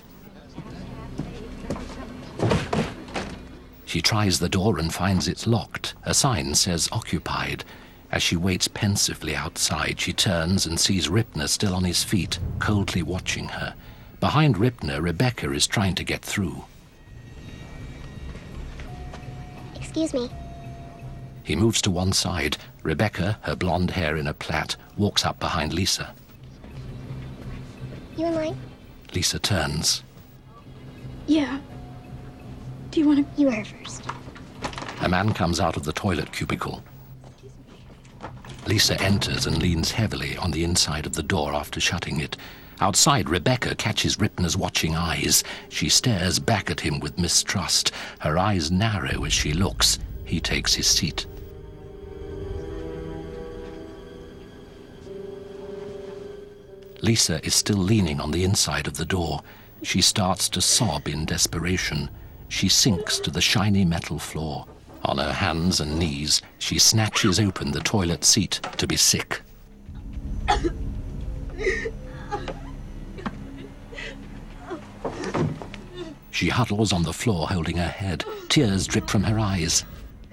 She tries the door and finds it's locked. A sign says occupied. As she waits pensively outside, she turns and sees Ripner still on his feet, coldly watching her. Behind Ripner, Rebecca is trying to get through. Excuse me. He moves to one side. Rebecca, her blonde hair in a plait, walks up behind Lisa. You in line? Lisa turns. Yeah. Do you want to... You are first. A man comes out of the toilet cubicle. Lisa enters and leans heavily on the inside of the door after shutting it. Outside, Rebecca catches Ripner's watching eyes. She stares back at him with mistrust. Her eyes narrow as she looks. He takes his seat. Lisa is still leaning on the inside of the door. She starts to sob in desperation. She sinks to the shiny metal floor. On her hands and knees, she snatches open the toilet seat to be sick. She huddles on the floor holding her head. Tears drip from her eyes.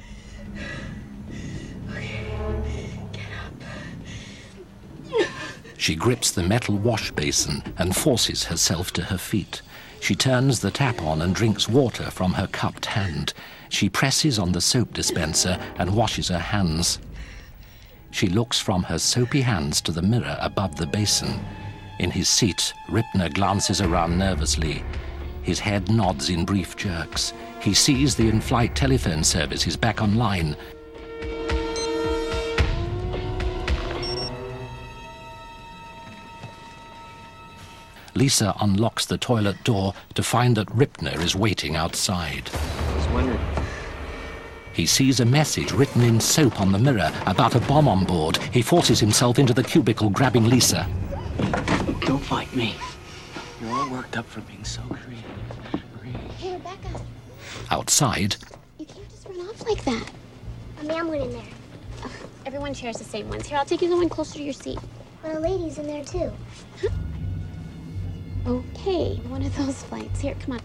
She grips the metal wash basin and forces herself to her feet. She turns the tap on and drinks water from her cupped hand. She presses on the soap dispenser and washes her hands. She looks from her soapy hands to the mirror above the basin. In his seat, Ripner glances around nervously. His head nods in brief jerks. He sees the in-flight telephone service is back online. Lisa unlocks the toilet door to find that Ripner is waiting outside. I was wondering. He sees a message written in soap on the mirror about a bomb on board. He forces himself into the cubicle, grabbing Lisa. Don't fight me. You're all worked up for being so creative. Hey, Rebecca. Outside, You can't just run off like that. A man went in there. Ugh, everyone shares the same ones. Here, I'll take you the one closer to your seat. But a lady's in there, too. Okay, one of those flights. Here, come on.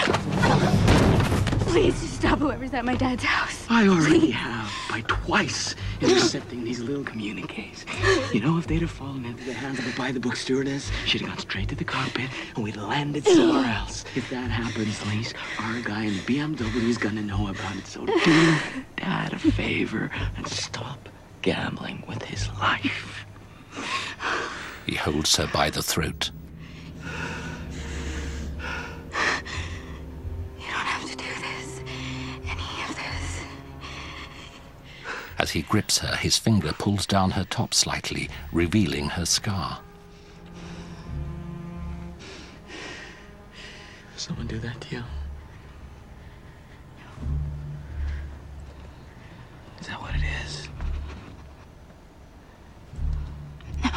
Please just stop whoever's at my dad's house. I already have by twice intercepting these little communiques. You know, if they'd have fallen into the hands of a by-the-book stewardess, she'd have gone straight to the cockpit and we'd landed somewhere else. If that happens, Lise, our guy in the BMW is gonna know about it. So do Dad a favor and stop gambling with his life. he holds her by the throat. As he grips her, his finger pulls down her top slightly, revealing her scar. Someone do that to you? Is that what it is? No.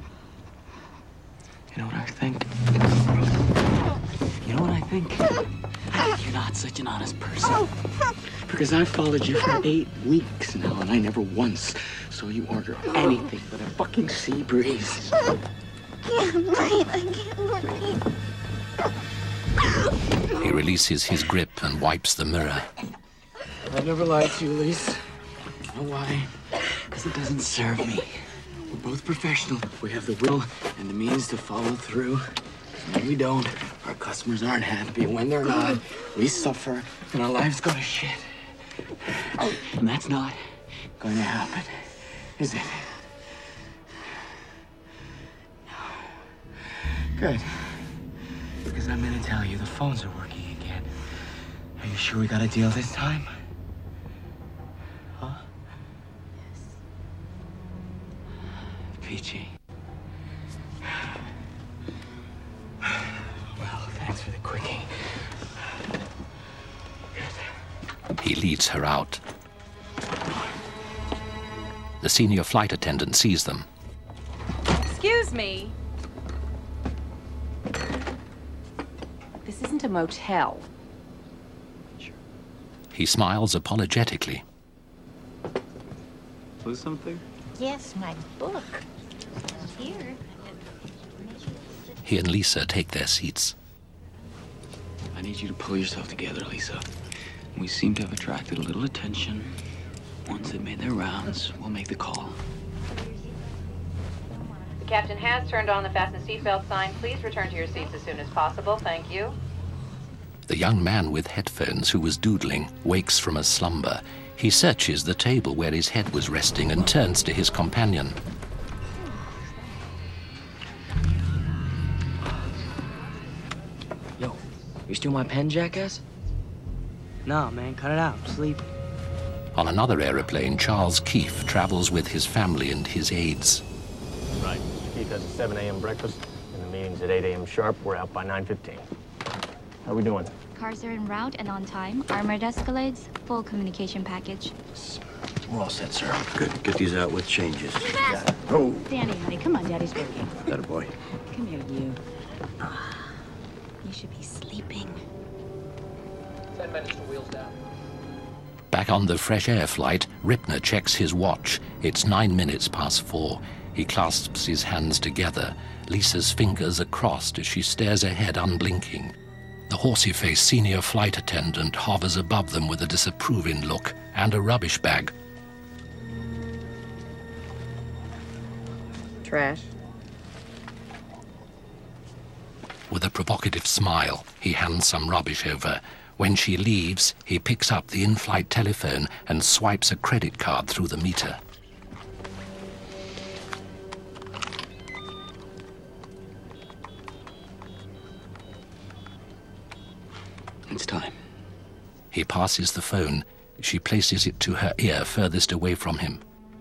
You know what I think? You know what I think? You're not such an honest person. Because I've followed you for 8 weeks now, and I never once saw you order anything but a fucking sea breeze. I can't breathe. I can't breathe. He releases his grip and wipes the mirror. I never lied to you, Lise. You know why? Because it doesn't serve me. We're both professional. We have the will and the means to follow through. When we don't, our customers aren't happy. When they're not, we suffer, and our lives go to shit. And that's not going to happen, is it? No. Good. Because I'm going to tell you the phones are working again. Are you sure we got a deal this time? Huh? Yes. Peachy. Well, thanks for the quickie. He leads her out. The senior flight attendant sees them. Excuse me. This isn't a motel. He smiles apologetically. Lose something? Yes, my book. Here. He and Lisa take their seats. I need you to pull yourself together, Lisa. We seem to have attracted a little attention. Once they've made their rounds, we'll make the call. The captain has turned on the fasten seatbelt sign. Please return to your seats as soon as possible. Thank you. The young man with headphones who was doodling wakes from a slumber. He searches the table where his head was resting and turns to his companion. Yo, you steal my pen, jackass? No, man, cut it out. I'm sleeping. On another aeroplane, Charles Keefe travels with his family and his aides. Right. Keith has a 7 a.m. breakfast, and the meeting's at 8 a.m. sharp. We're out by 9:15. How we doing? Cars are en route and on time. Armored Escalades, full communication package. We're all set, sir. Good. Get these out with changes. Too fast. Oh. Danny, honey, come on, Daddy's working. That a boy. Come here, you. You should be sleeping. 10 minutes to wheels down. Back on the fresh air flight, Ripner checks his watch. It's 9 minutes past 4. He clasps his hands together. Lisa's fingers are crossed as she stares ahead, unblinking. The horsey-faced senior flight attendant hovers above them with a disapproving look and a rubbish bag. Trash. With a provocative smile, he hands some rubbish over. When she leaves, he picks up the in-flight telephone and swipes a credit card through the meter. It's time. He passes the phone. She places it to her ear furthest away from him.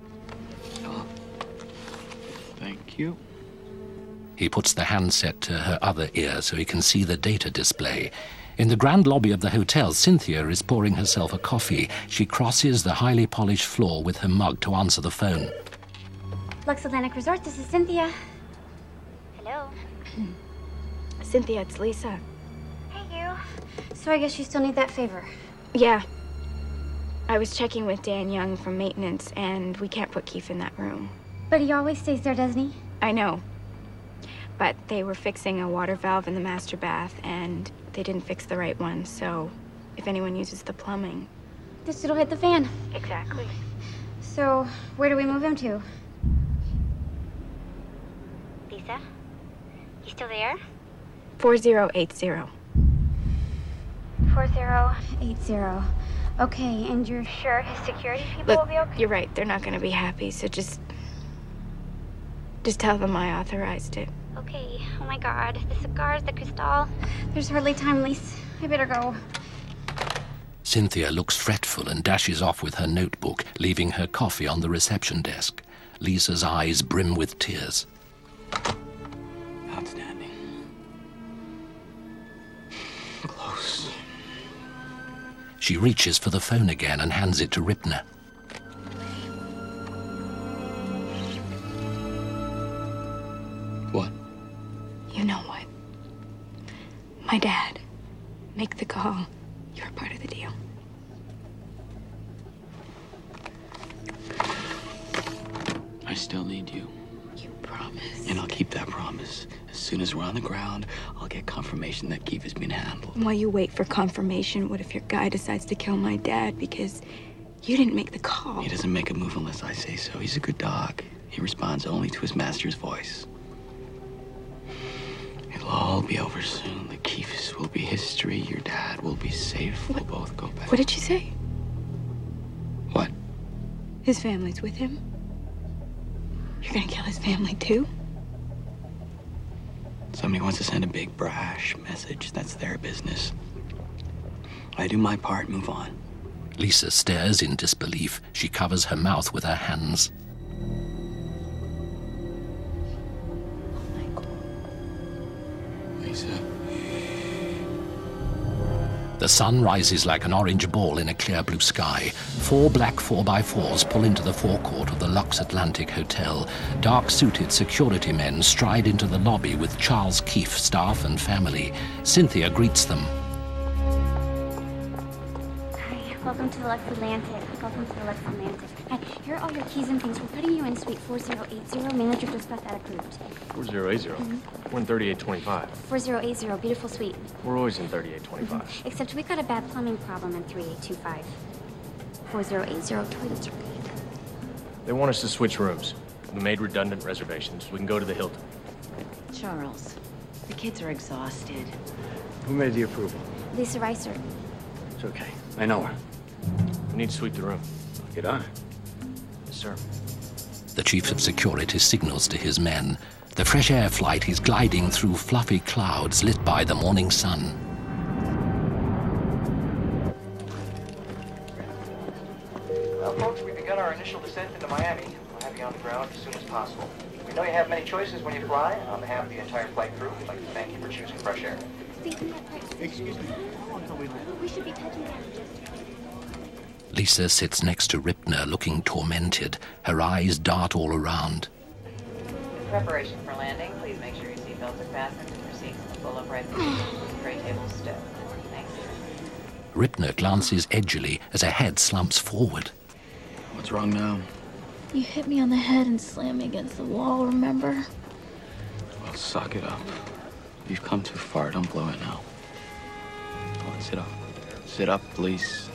Thank you. He puts the handset to her other ear so he can see the data display. In the grand lobby of the hotel, Cynthia is pouring herself a coffee. She crosses the highly polished floor with her mug to answer the phone. Lux Atlantic Resort, this is Cynthia. Hello. Cynthia, it's Lisa. Hey, you. So I guess you still need that favor. Yeah. I was checking with Dan Young from maintenance, and we can't put Keith in that room. But he always stays there, doesn't he? I know. But they were fixing a water valve in the master bath, and they didn't fix the right one, so if anyone uses the plumbing... This it'll hit the fan. Exactly. So, where do we move him to? Lisa? You still there? 4080. 4080. Okay, and you're sure his security people will be okay? You're right, they're not gonna be happy, so just tell them I authorized it. Okay, oh my god, the cigars, the Cristal. There's hardly time, Lise. I better go. Cynthia looks fretful and dashes off with her notebook, leaving her coffee on the reception desk. Lisa's eyes brim with tears. Outstanding. Close. She reaches for the phone again and hands it to Ripner. What? You know what? My dad. Make the call. You're part of the deal. I still need you. You promise? And I'll keep that promise. As soon as we're on the ground, I'll get confirmation that Keith has been handled. While you wait for confirmation, what if your guy decides to kill my dad because you didn't make the call? He doesn't make a move unless I say so. He's a good dog. He responds only to his master's voice. It'll all be over soon. The Keiths will be history. Your dad will be safe. We'll both go back. What did you say? What? His family's with him? You're gonna kill his family too? Somebody wants to send a big brash message. That's their business. I do my part, move on. Lisa stares in disbelief. She covers her mouth with her hands. Lisa. The sun rises like an orange ball in a clear blue sky. 4 black 4x4s pull into the forecourt of the Lux Atlantic Hotel. Dark-suited security men stride into the lobby with Charles Keefe, staff and family. Cynthia greets them. Hi, welcome to the Lux Atlantic. Welcome to the Lux Atlantic. Hi, here are all your keys and things. We're putting you in suite 4080. Manager just got that approved. 4080? We're in 3825. 4080, beautiful suite. We're always in 3825. Except we got a bad plumbing problem in 3825. 4080, toilets are good. They want us to switch rooms. We made redundant reservations. We can go to the Hilton. Charles, the kids are exhausted. Who made the approval? Lisa Reiser. It's okay. I know her. We need to sweep the room. Get on it. Yes, sir. The chief of security signals to his men. The fresh air flight is gliding through fluffy clouds lit by the morning sun. Well, folks, we've begun our initial descent into Miami. We'll have you on the ground as soon as possible. We know you have many choices when you fly. On behalf of the entire flight crew, we'd like to thank you for choosing fresh air. Excuse me. How long till we land? We should be touching down. Lisa sits next to Ripner, looking tormented. Her eyes dart all around. preparation for landing, please make sure your seatbelts are fastened and your seats in the full upright position with the tray tables stowed. Thanks. Ripner glances edgily as a head slumps forward. What's wrong now? You hit me on the head and slammed me against the wall, remember? Well, suck it up. You've come too far. Don't blow it now. Come on, sit up. Sit up, please.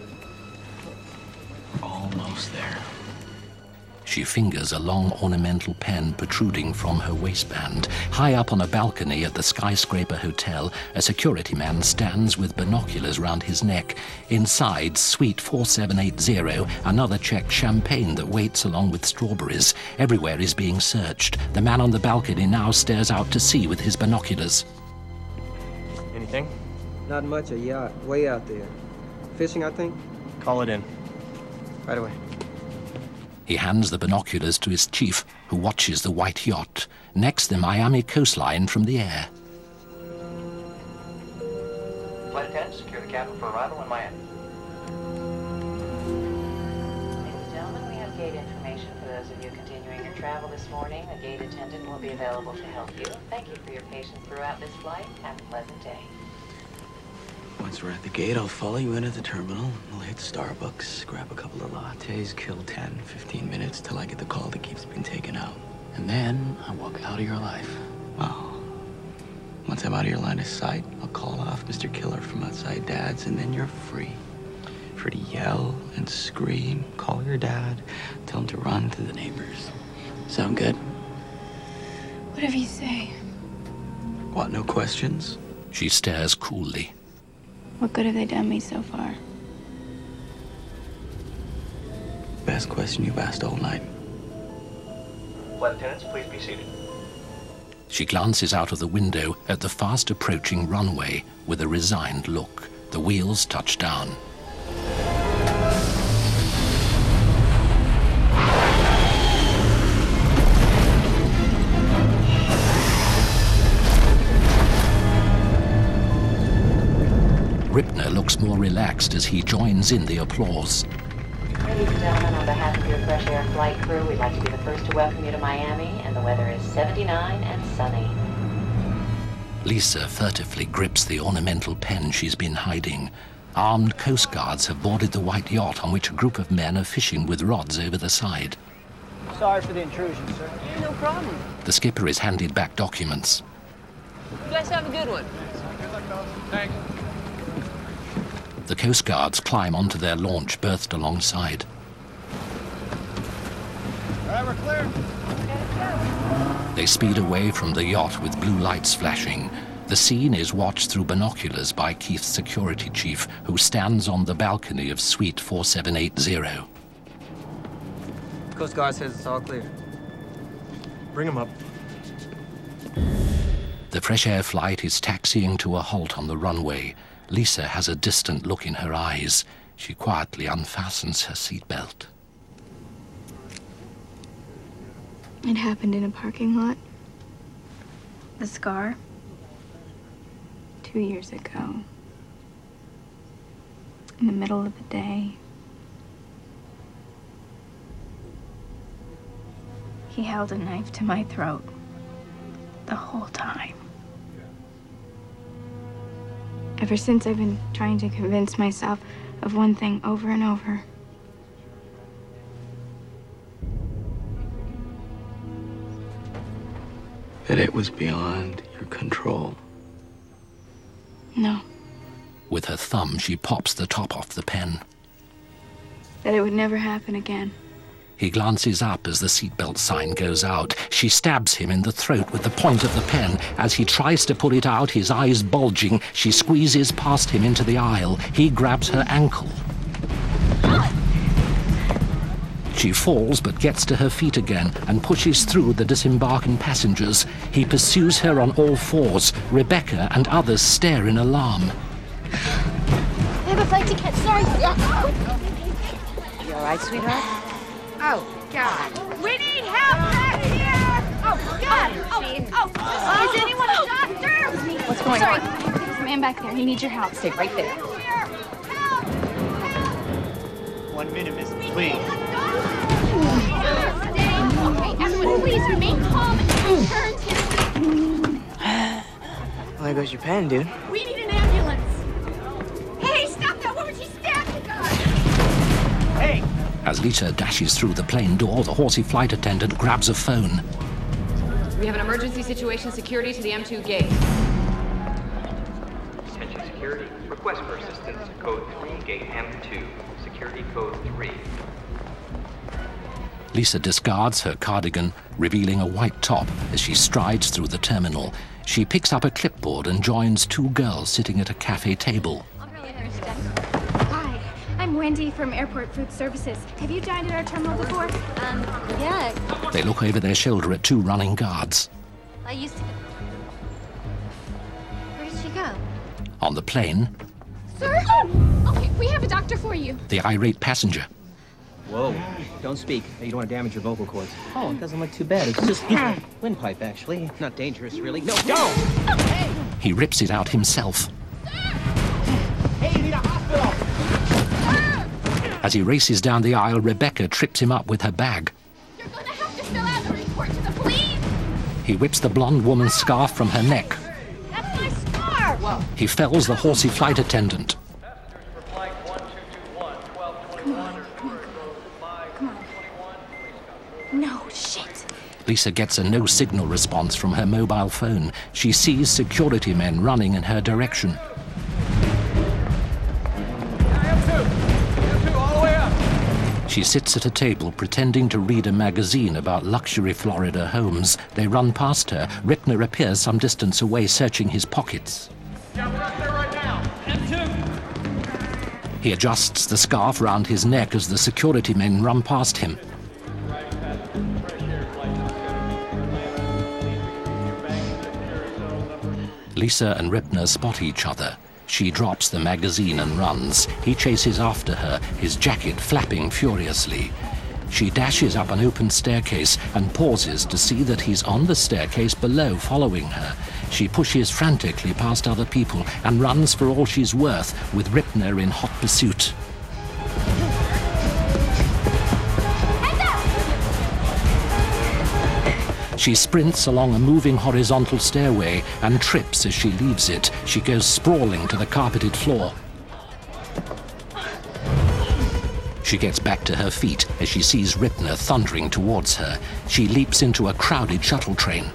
We're almost there. She fingers a long ornamental pen protruding from her waistband. High up on a balcony at the Skyscraper Hotel, a security man stands with binoculars round his neck. Inside, Suite 4780, another checked champagne that waits along with strawberries. Everywhere is being searched. The man on the balcony now stares out to sea with his binoculars. Anything? Not much, a yacht, way out there. Fishing, I think? Call it in. Right away. He hands the binoculars to his chief, who watches the white yacht. Next, the Miami coastline from the air. Flight attendants, secure the cabin for arrival in Miami. Ladies and gentlemen, we have gate information for those of you continuing your travel this morning. A gate attendant will be available to help you. Thank you for your patience throughout this flight. Have a pleasant day. Once we're at the gate, I'll follow you into the terminal. We'll hit Starbucks, grab a couple of lattes, kill 10, 15 minutes till I get the call that keeps being taken out. And then I walk out of your life. Well, once I'm out of your line of sight, I'll call off Mr. Killer from outside Dad's, and then you're free. Free to yell and scream, call your dad, tell him to run to the neighbors. Sound good? Whatever you say. What, no questions? She stares coolly. What good have they done me so far? Best question you've asked all night. Flight attendants, please be seated. She glances out of the window at the fast-approaching runway with a resigned look. The wheels touch down. Ripner looks more relaxed as he joins in the applause. Ladies and gentlemen, on behalf of your Fresh Air flight crew, we'd like to be the first to welcome you to Miami, and the weather is 79 and sunny. Lisa furtively grips the ornamental pen she's been hiding. Armed Coast Guards have boarded the white yacht on which a group of men are fishing with rods over the side. Sorry for the intrusion, sir. No problem. The skipper is handed back documents. You guys have a good one. Thanks. The Coast Guards climb onto their launch berthed alongside. All right, we're clear. They speed away from the yacht with blue lights flashing. The scene is watched through binoculars by Keith's security chief, who stands on the balcony of Suite 4780. Coast Guard says it's all clear. Bring him up. The Fresh Air flight is taxiing to a halt on the runway. Lisa has a distant look in her eyes. She quietly unfastens her seatbelt. It happened in a parking lot. The scar. 2 years ago. In the middle of the day. He held a knife to my throat. The whole time. Ever since, I've been trying to convince myself of one thing over and over. That it was beyond your control. No. With her thumb, she pops the top off the pen. That it would never happen again. He glances up as the seatbelt sign goes out. She stabs him in the throat with the point of the pen. As he tries to pull it out, his eyes bulging, she squeezes past him into the aisle. He grabs her ankle. She falls but gets to her feet again and pushes through the disembarking passengers. He pursues her on all fours. Rebecca and others stare in alarm. I have a flight to catch. Sorry. You all right, sweetheart? Oh, God. We need help back here! Oh, God! Is anyone a doctor? What's going on? There's a man back there. He needs your help. Stay right there. 1 minute, miss, please. Okay, everyone, please remain calm. turned him. Well, there goes your pen, dude. We need an ambulance. Hey, stop that woman. She stabbed the guy. Hey! As Lisa dashes through the plane door, the horsey flight attendant grabs a phone. We have an emergency situation. Security to the M2 gate. Attention security. Request for assistance. Code 3, gate M2. Security code 3. Lisa discards her cardigan, revealing a white top as she strides through the terminal. She picks up a clipboard and joins two girls sitting at a cafe table. Hi, I'm Wendy from Airport Food Services. Have you dined at our terminal before? Yeah. They look over their shoulder at two running guards. I used to. Where did she go? On the plane, Sir? Oh, okay, we have a doctor for you. the irate passenger. Whoa, don't speak. You don't want to damage your vocal cords. Oh, it doesn't look too bad. It's just windpipe, actually. Not dangerous, really. No, don't! He rips it out himself. Hey, you need a hospital! As he races down the aisle, Rebecca trips him up with her bag. You're gonna have to fill out a report to the police. He whips the blonde woman's scarf from her neck. That's my scarf. Whoa. He fells the horsey flight attendant. No shit. Lisa gets a no-signal response from her mobile phone. She sees security men running in her direction. She sits at a table pretending to read a magazine about luxury Florida homes. They run past her. Rippner appears some distance away, searching his pockets. Yeah, we're up there right now. M2. He adjusts the scarf round his neck as the security men run past him. Lisa and Rippner spot each other. She drops the magazine and runs. He chases after her, his jacket flapping furiously. She dashes up an open staircase and pauses to see that he's on the staircase below, following her. She pushes frantically past other people and runs for all she's worth, with Rippner in hot pursuit. She sprints along a moving horizontal stairway and trips as she leaves it. She goes sprawling to the carpeted floor. She gets back to her feet as she sees Rippner thundering towards her. She leaps into a crowded shuttle train.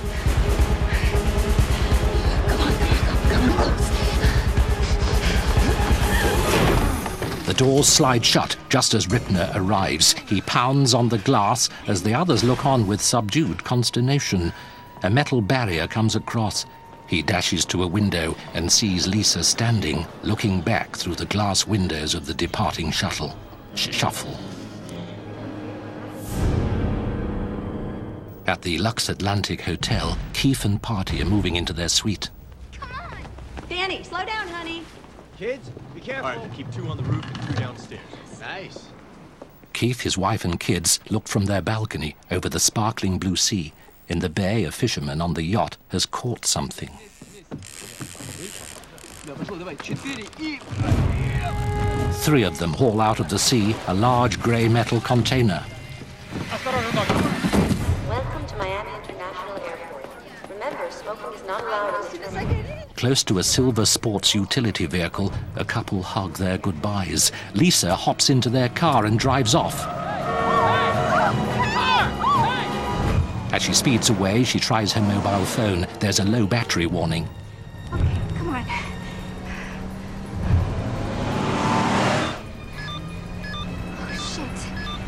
The doors slide shut just as Rippner arrives. He pounds on the glass as the others look on with subdued consternation. A metal barrier comes across. He dashes to a window and sees Lisa standing, looking back through the glass windows of the departing shuttle. Shuffle. At the Lux Atlantic Hotel, Keith and Party are moving into their suite. Danny, slow down, honey. Kids, be careful. All right, keep 2 on the roof and 2 downstairs. Nice. Keith, his wife and kids look from their balcony over the sparkling blue sea. In the bay, a fisherman on the yacht has caught something. 3 of them haul out of the sea a large grey metal container. Welcome to Miami International Airport. Remember, smoking is not allowed in this building. Close to a silver sports utility vehicle, a couple hug their goodbyes. Lisa hops into their car and drives off. As she speeds away, she tries her mobile phone. There's a low battery warning. Come on. Oh, shit.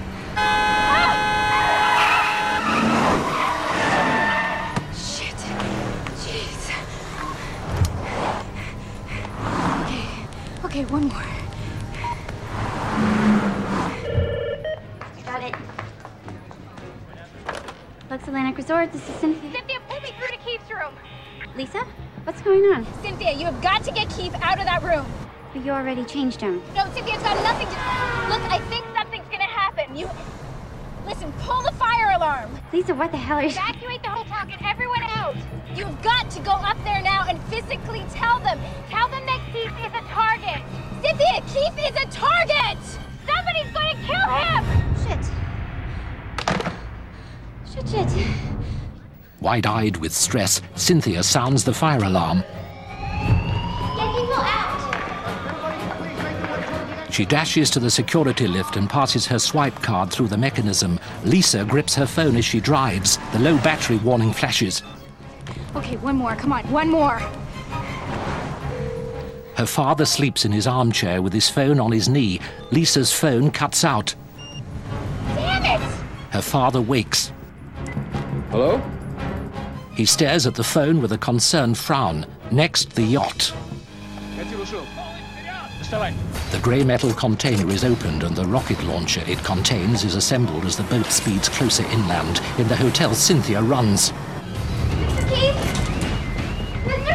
Shit. Jeez. Okay, one more. Got it. Lux Atlantic Resort, this is Cynthia. Cynthia, pull me through to Keith's room. Lisa? What's going on? Cynthia, you have got to get Keith out of that room. But you already changed him. No, Cynthia, it's got nothing to... Look, I think something's gonna happen. Listen, pull the fire alarm. Lisa, what the hell are you... Evacuate the hotel, get everyone out. You've got to go up there now and physically tell them. Tell them that Keith is a target. Cynthia, Keith is a target! Somebody's gonna kill him! Shit. Wide-eyed with stress, Cynthia sounds the fire alarm. Get people out! She dashes to the security lift and passes her swipe card through the mechanism. Lisa grips her phone as she drives. The low battery warning flashes. Okay, one more. Come on, one more. Her father sleeps in his armchair with his phone on his knee. Lisa's phone cuts out. Damn it! Her father wakes. Hello? He stares at the phone with a concerned frown. Next, the yacht. The grey metal container is opened and the rocket launcher it contains is assembled as the boat speeds closer inland. In the hotel, Cynthia runs. Mr. Keith! Mr.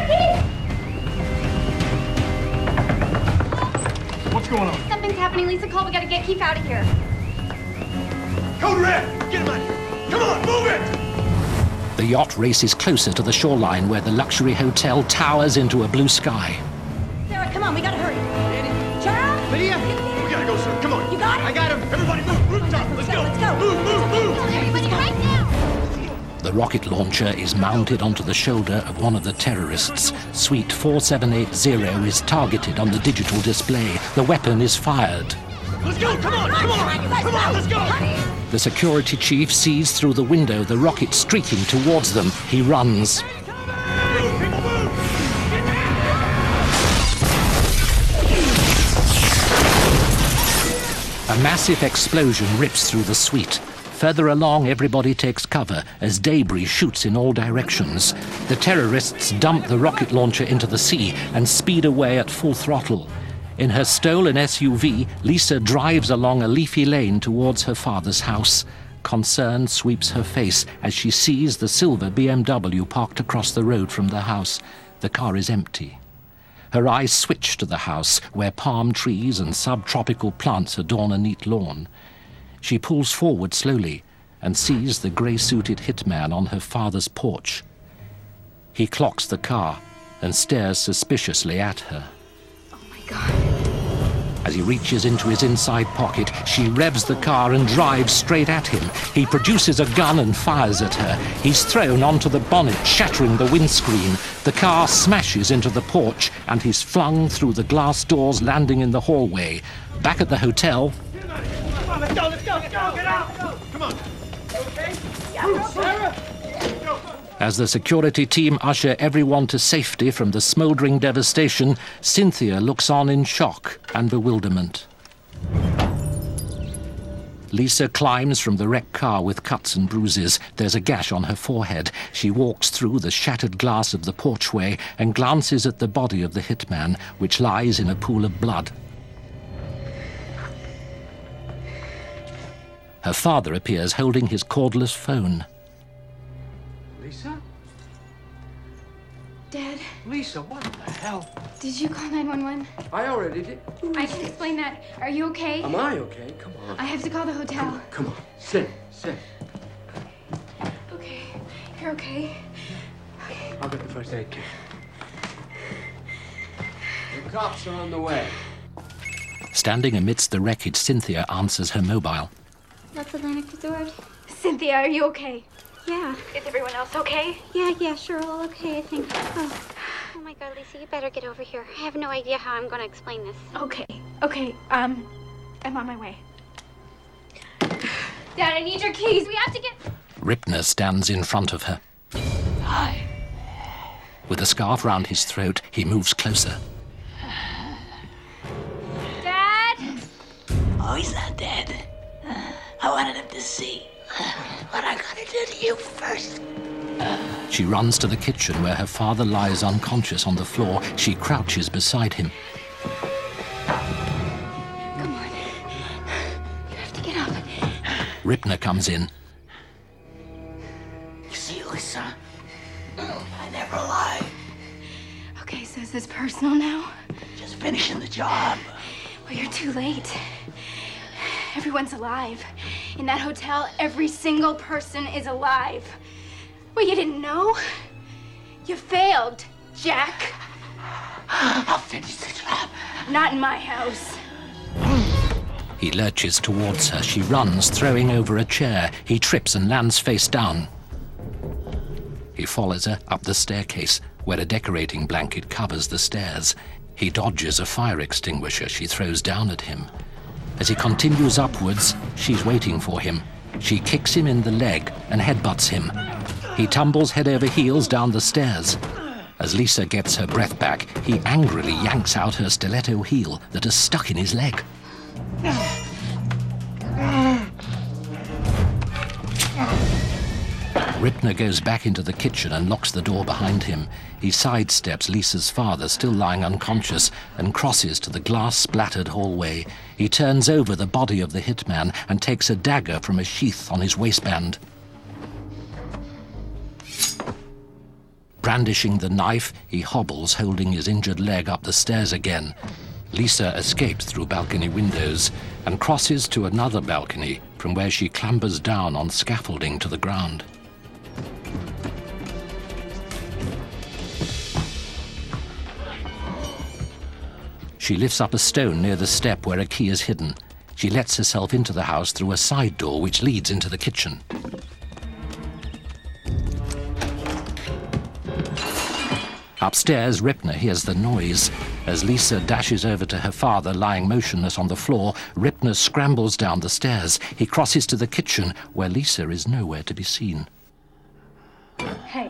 Keith! What's going on? Something's happening. Lisa, call. We gotta get Keith out of here. Code Red! Get him out here! Come on, move it! The yacht races closer to the shoreline where the luxury hotel towers into a blue sky. Sarah, come on, we gotta hurry. Charles? Lydia! We gotta go, sir. Come on. You got it? I got him. Everybody move. Rooftop. Let's go. Let's go. Move, move, move. Everybody right now. The rocket launcher is mounted onto the shoulder of one of the terrorists. Suite 4780 is targeted on the digital display. The weapon is fired. Let's go. Come on. Come on. Come on. Let's go. The security chief sees through the window the rocket streaking towards them. He runs. A massive explosion rips through the suite. Further along, everybody takes cover as debris shoots in all directions. The terrorists dump the rocket launcher into the sea and speed away at full throttle. In her stolen SUV, Lisa drives along a leafy lane towards her father's house. Concern sweeps her face as she sees the silver BMW parked across the road from the house. The car is empty. Her eyes switch to the house, where palm trees and subtropical plants adorn a neat lawn. She pulls forward slowly and sees the grey-suited hitman on her father's porch. He clocks the car and stares suspiciously at her. Oh my God. As he reaches into his inside pocket, she revs the car and drives straight at him. He produces a gun and fires at her. He's thrown onto the bonnet, shattering the windscreen. The car smashes into the porch, and he's flung through the glass doors, landing in the hallway. Back at the hotel... Come on, let's go. Let's go. Let's go. Get out. Come on. Okay? Yeah, Sarah. Go. As the security team usher everyone to safety from the smouldering devastation, Cynthia looks on in shock and bewilderment. Lisa climbs from the wrecked car with cuts and bruises. There's a gash on her forehead. She walks through the shattered glass of the porchway and glances at the body of the hitman, which lies in a pool of blood. Her father appears holding his cordless phone. Lisa? Dad, Lisa, what the hell? did you call 911? I already did. I can explain that. Are you okay? Am I okay? Come on. I have to call the hotel. Come on. Sit. Okay. You're okay? I'll get the first aid kit. The cops are on the way. Standing amidst the wreckage, Cynthia answers her mobile. What's Atlantic Resort? Cynthia, are you okay? Yeah. Is everyone else okay? Yeah, sure, all okay, I think. Oh my God, Lisa, you better get over here. I have no idea how I'm going to explain this. Okay, I'm on my way. Dad, I need your keys. We have to get... Ripner stands in front of her. Hi. With a scarf round his throat, he moves closer. Dad? Oh, he's not dead. I wanted him to see what I gotta do to you first. She runs to the kitchen where her father lies unconscious on the floor. She crouches beside him. Come on. You have to get up. Ripner comes in. You see, Lisa? I never lie. Okay, so is this personal now? Just finishing the job. Well, you're too late. Everyone's alive. In that hotel, every single person is alive. Well, you didn't know? You failed, Jack. I'll finish the job. Not in my house. He lurches towards her. She runs, throwing over a chair. He trips and lands face down. He follows her up the staircase, where a decorating blanket covers the stairs. He dodges a fire extinguisher she throws down at him. As he continues upwards, she's waiting for him. She kicks him in the leg and headbutts him. He tumbles head over heels down the stairs. As Lisa gets her breath back, he angrily yanks out her stiletto heel that is stuck in his leg. Ripner goes back into the kitchen and locks the door behind him. He sidesteps Lisa's father, still lying unconscious, and crosses to the glass-splattered hallway. He turns over the body of the hitman and takes a dagger from a sheath on his waistband. Brandishing the knife, he hobbles, holding his injured leg up the stairs again. Lisa escapes through balcony windows and crosses to another balcony, from where she clambers down on scaffolding to the ground. She lifts up a stone near the step where a key is hidden. She lets herself into the house through a side door which leads into the kitchen. Upstairs, Ripner hears the noise. As Lisa dashes over to her father, lying motionless on the floor, Ripner scrambles down the stairs. He crosses to the kitchen, where Lisa is nowhere to be seen. Hey.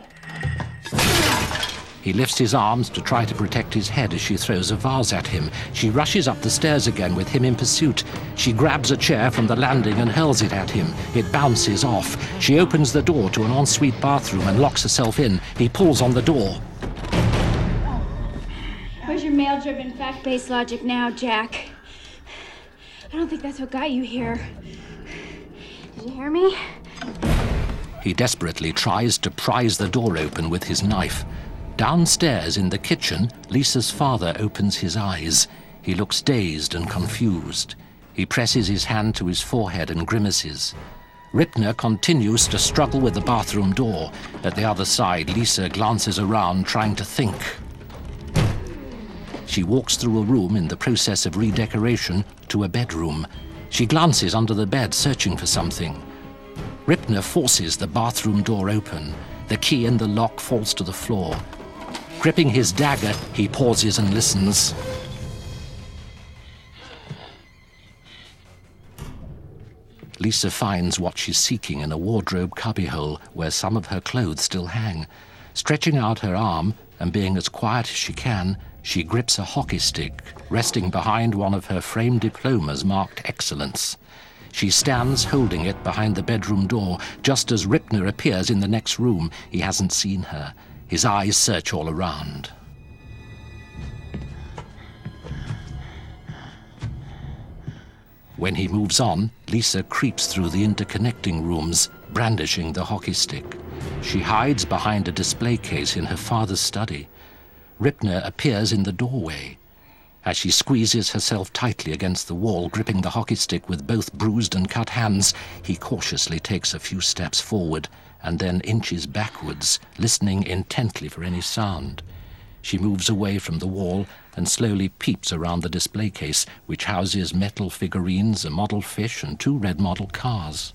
He lifts his arms to try to protect his head as she throws a vase at him. She rushes up the stairs again with him in pursuit. She grabs a chair from the landing and hurls it at him. It bounces off. She opens the door to an ensuite bathroom and locks herself in. He pulls on the door. Where's your male-driven, fact-based logic now, Jack? I don't think that's what got you here. Did you hear me? He desperately tries to prise the door open with his knife. Downstairs in the kitchen, Lisa's father opens his eyes. He looks dazed and confused. He presses his hand to his forehead and grimaces. Ripner continues to struggle with the bathroom door. At the other side, Lisa glances around, trying to think. She walks through a room in the process of redecoration to a bedroom. She glances under the bed, searching for something. Ripner forces the bathroom door open. The key in the lock falls to the floor. Gripping his dagger, he pauses and listens. Lisa finds what she's seeking in a wardrobe cubbyhole where some of her clothes still hang. Stretching out her arm and being as quiet as she can, she grips a hockey stick, resting behind one of her framed diplomas marked Excellence. She stands holding it behind the bedroom door just as Ripner appears in the next room. He hasn't seen her. His eyes search all around. When he moves on, Lisa creeps through the interconnecting rooms, brandishing the hockey stick. She hides behind a display case in her father's study. Ripner appears in the doorway. As she squeezes herself tightly against the wall, gripping the hockey stick with both bruised and cut hands, he cautiously takes a few steps forward and then inches backwards, listening intently for any sound. She moves away from the wall and slowly peeps around the display case, which houses metal figurines, a model fish, and 2 red model cars.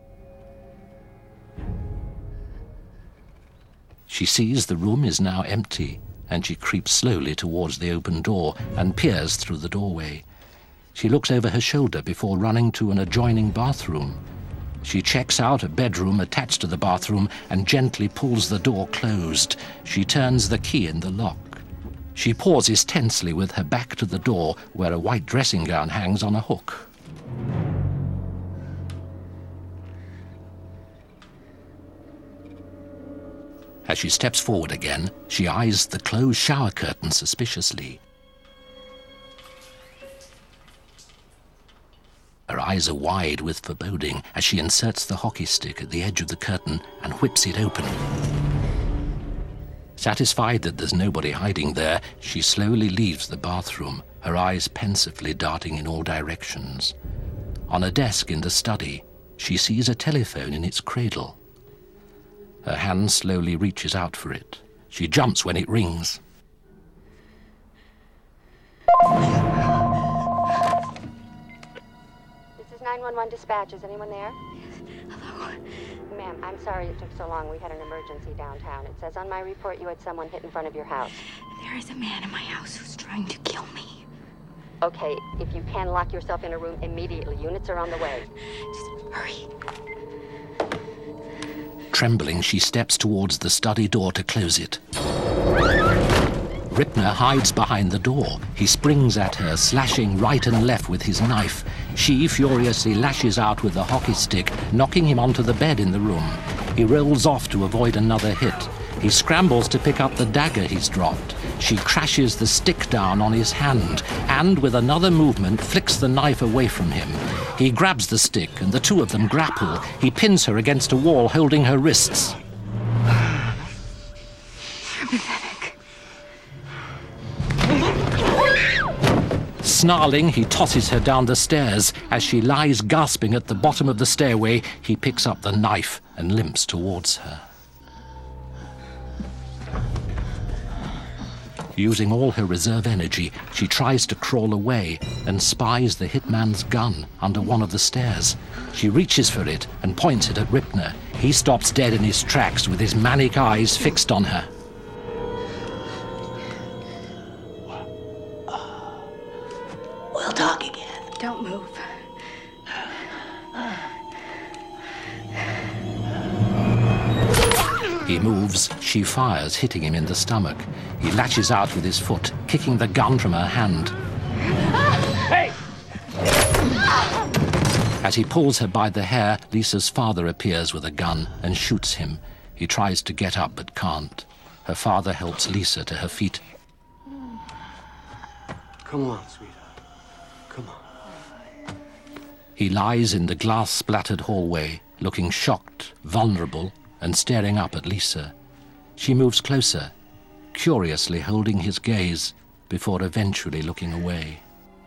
She sees the room is now empty, and she creeps slowly towards the open door and peers through the doorway. She looks over her shoulder before running to an adjoining bathroom. She checks out a bedroom attached to the bathroom and gently pulls the door closed. She turns the key in the lock. She pauses tensely with her back to the door, where a white dressing gown hangs on a hook. As she steps forward again, she eyes the closed shower curtain suspiciously. Her eyes are wide with foreboding as she inserts the hockey stick at the edge of the curtain and whips it open. Satisfied that there's nobody hiding there, she slowly leaves the bathroom, her eyes pensively darting in all directions. On a desk in the study, she sees a telephone in its cradle. Her hand slowly reaches out for it. She jumps when it rings. This is 911 dispatch. Is anyone there? Ma'am, I'm sorry it took so long. We had an emergency downtown. It says on my report you had someone hit in front of your house. There is a man in my house who's trying to kill me. Okay, if you can, lock yourself in a room immediately. Units are on the way. Just hurry. Trembling, she steps towards the study door to close it. Ripner hides behind the door. He springs at her, slashing right and left with his knife. She furiously lashes out with the hockey stick, knocking him onto the bed in the room. He rolls off to avoid another hit. He scrambles to pick up the dagger he's dropped. She crashes the stick down on his hand and, with another movement, flicks the knife away from him. He grabs the stick and the two of them grapple. He pins her against a wall, holding her wrists. You're pathetic. Snarling, he tosses her down the stairs. As she lies gasping at the bottom of the stairway, he picks up the knife and limps towards her. Using all her reserve energy, she tries to crawl away and spies the hitman's gun under one of the stairs. She reaches for it and points it at Ripner. He stops dead in his tracks with his manic eyes fixed on her. We'll talk again. Don't move. He moves, she fires, hitting him in the stomach. He lashes out with his foot, kicking the gun from her hand. Hey! As he pulls her by the hair, Lisa's father appears with a gun and shoots him. He tries to get up but can't. Her father helps Lisa to her feet. Come on, sweetheart. Come on. He lies in the glass-splattered hallway, looking shocked, vulnerable, and staring up at Lisa. She moves closer, curiously holding his gaze before eventually looking away.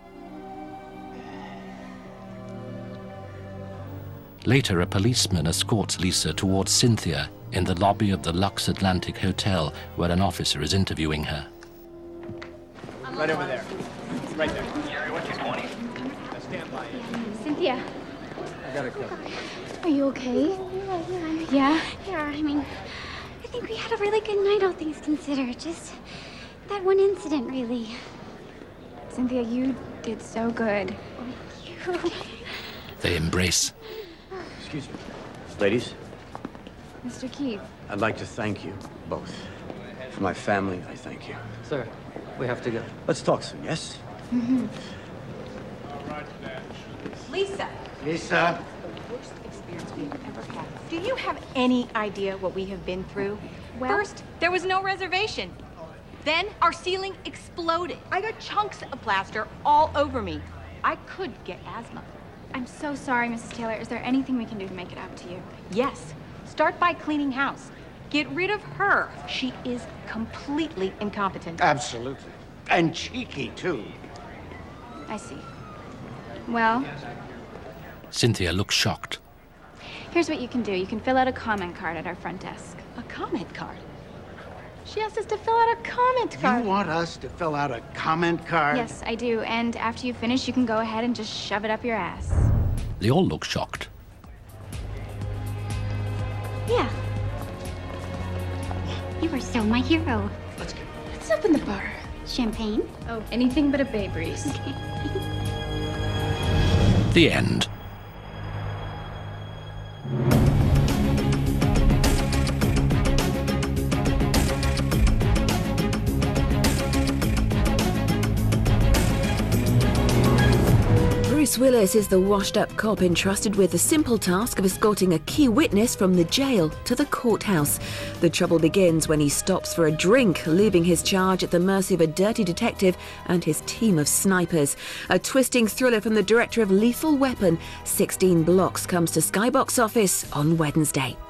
Later, a policeman escorts Lisa towards Cynthia in the lobby of the Lux Atlantic Hotel, where an officer is interviewing her. Right over there. Right there. Jerry, what's your 20? Now stand by it. Cynthia, I got it covered. are you okay? Yeah? Yeah, I mean, I think we had a really good night, all things considered. Just that one incident, really. Cynthia, you did so good. They embrace. Excuse me. Ladies, Mr. Keith. I'd like to thank you both. For my family, I thank you. Sir, we have to go. Let's talk soon, yes? Mm-hmm. Lisa. Lisa. The worst experience we've ever had. Do you have any idea what we have been through? Well, first, there was no reservation. Then our ceiling exploded. I got chunks of plaster all over me. I could get asthma. I'm so sorry, Mrs. Taylor. Is there anything we can do to make it up to you? Yes. Start by cleaning house. Get rid of her. She is completely incompetent. Absolutely. And cheeky, too. I see. Well, Cynthia looks shocked. here's what you can do. You can fill out a comment card at our front desk. A comment card? She asked us to fill out a comment card. You want us to fill out a comment card? Yes, I do. And after you finish, you can go ahead and just shove it up your ass. They all look shocked. Yeah. You are so my hero. Let's go. Let's open the bar. Champagne? Oh, anything but a Bay Breeze. The end. Bruce Willis is the washed-up cop entrusted with the simple task of escorting a key witness from the jail to the courthouse. The trouble begins when he stops for a drink, leaving his charge at the mercy of a dirty detective and his team of snipers. A twisting thriller from the director of Lethal Weapon. 16 Blocks comes to Skybox office on Wednesday.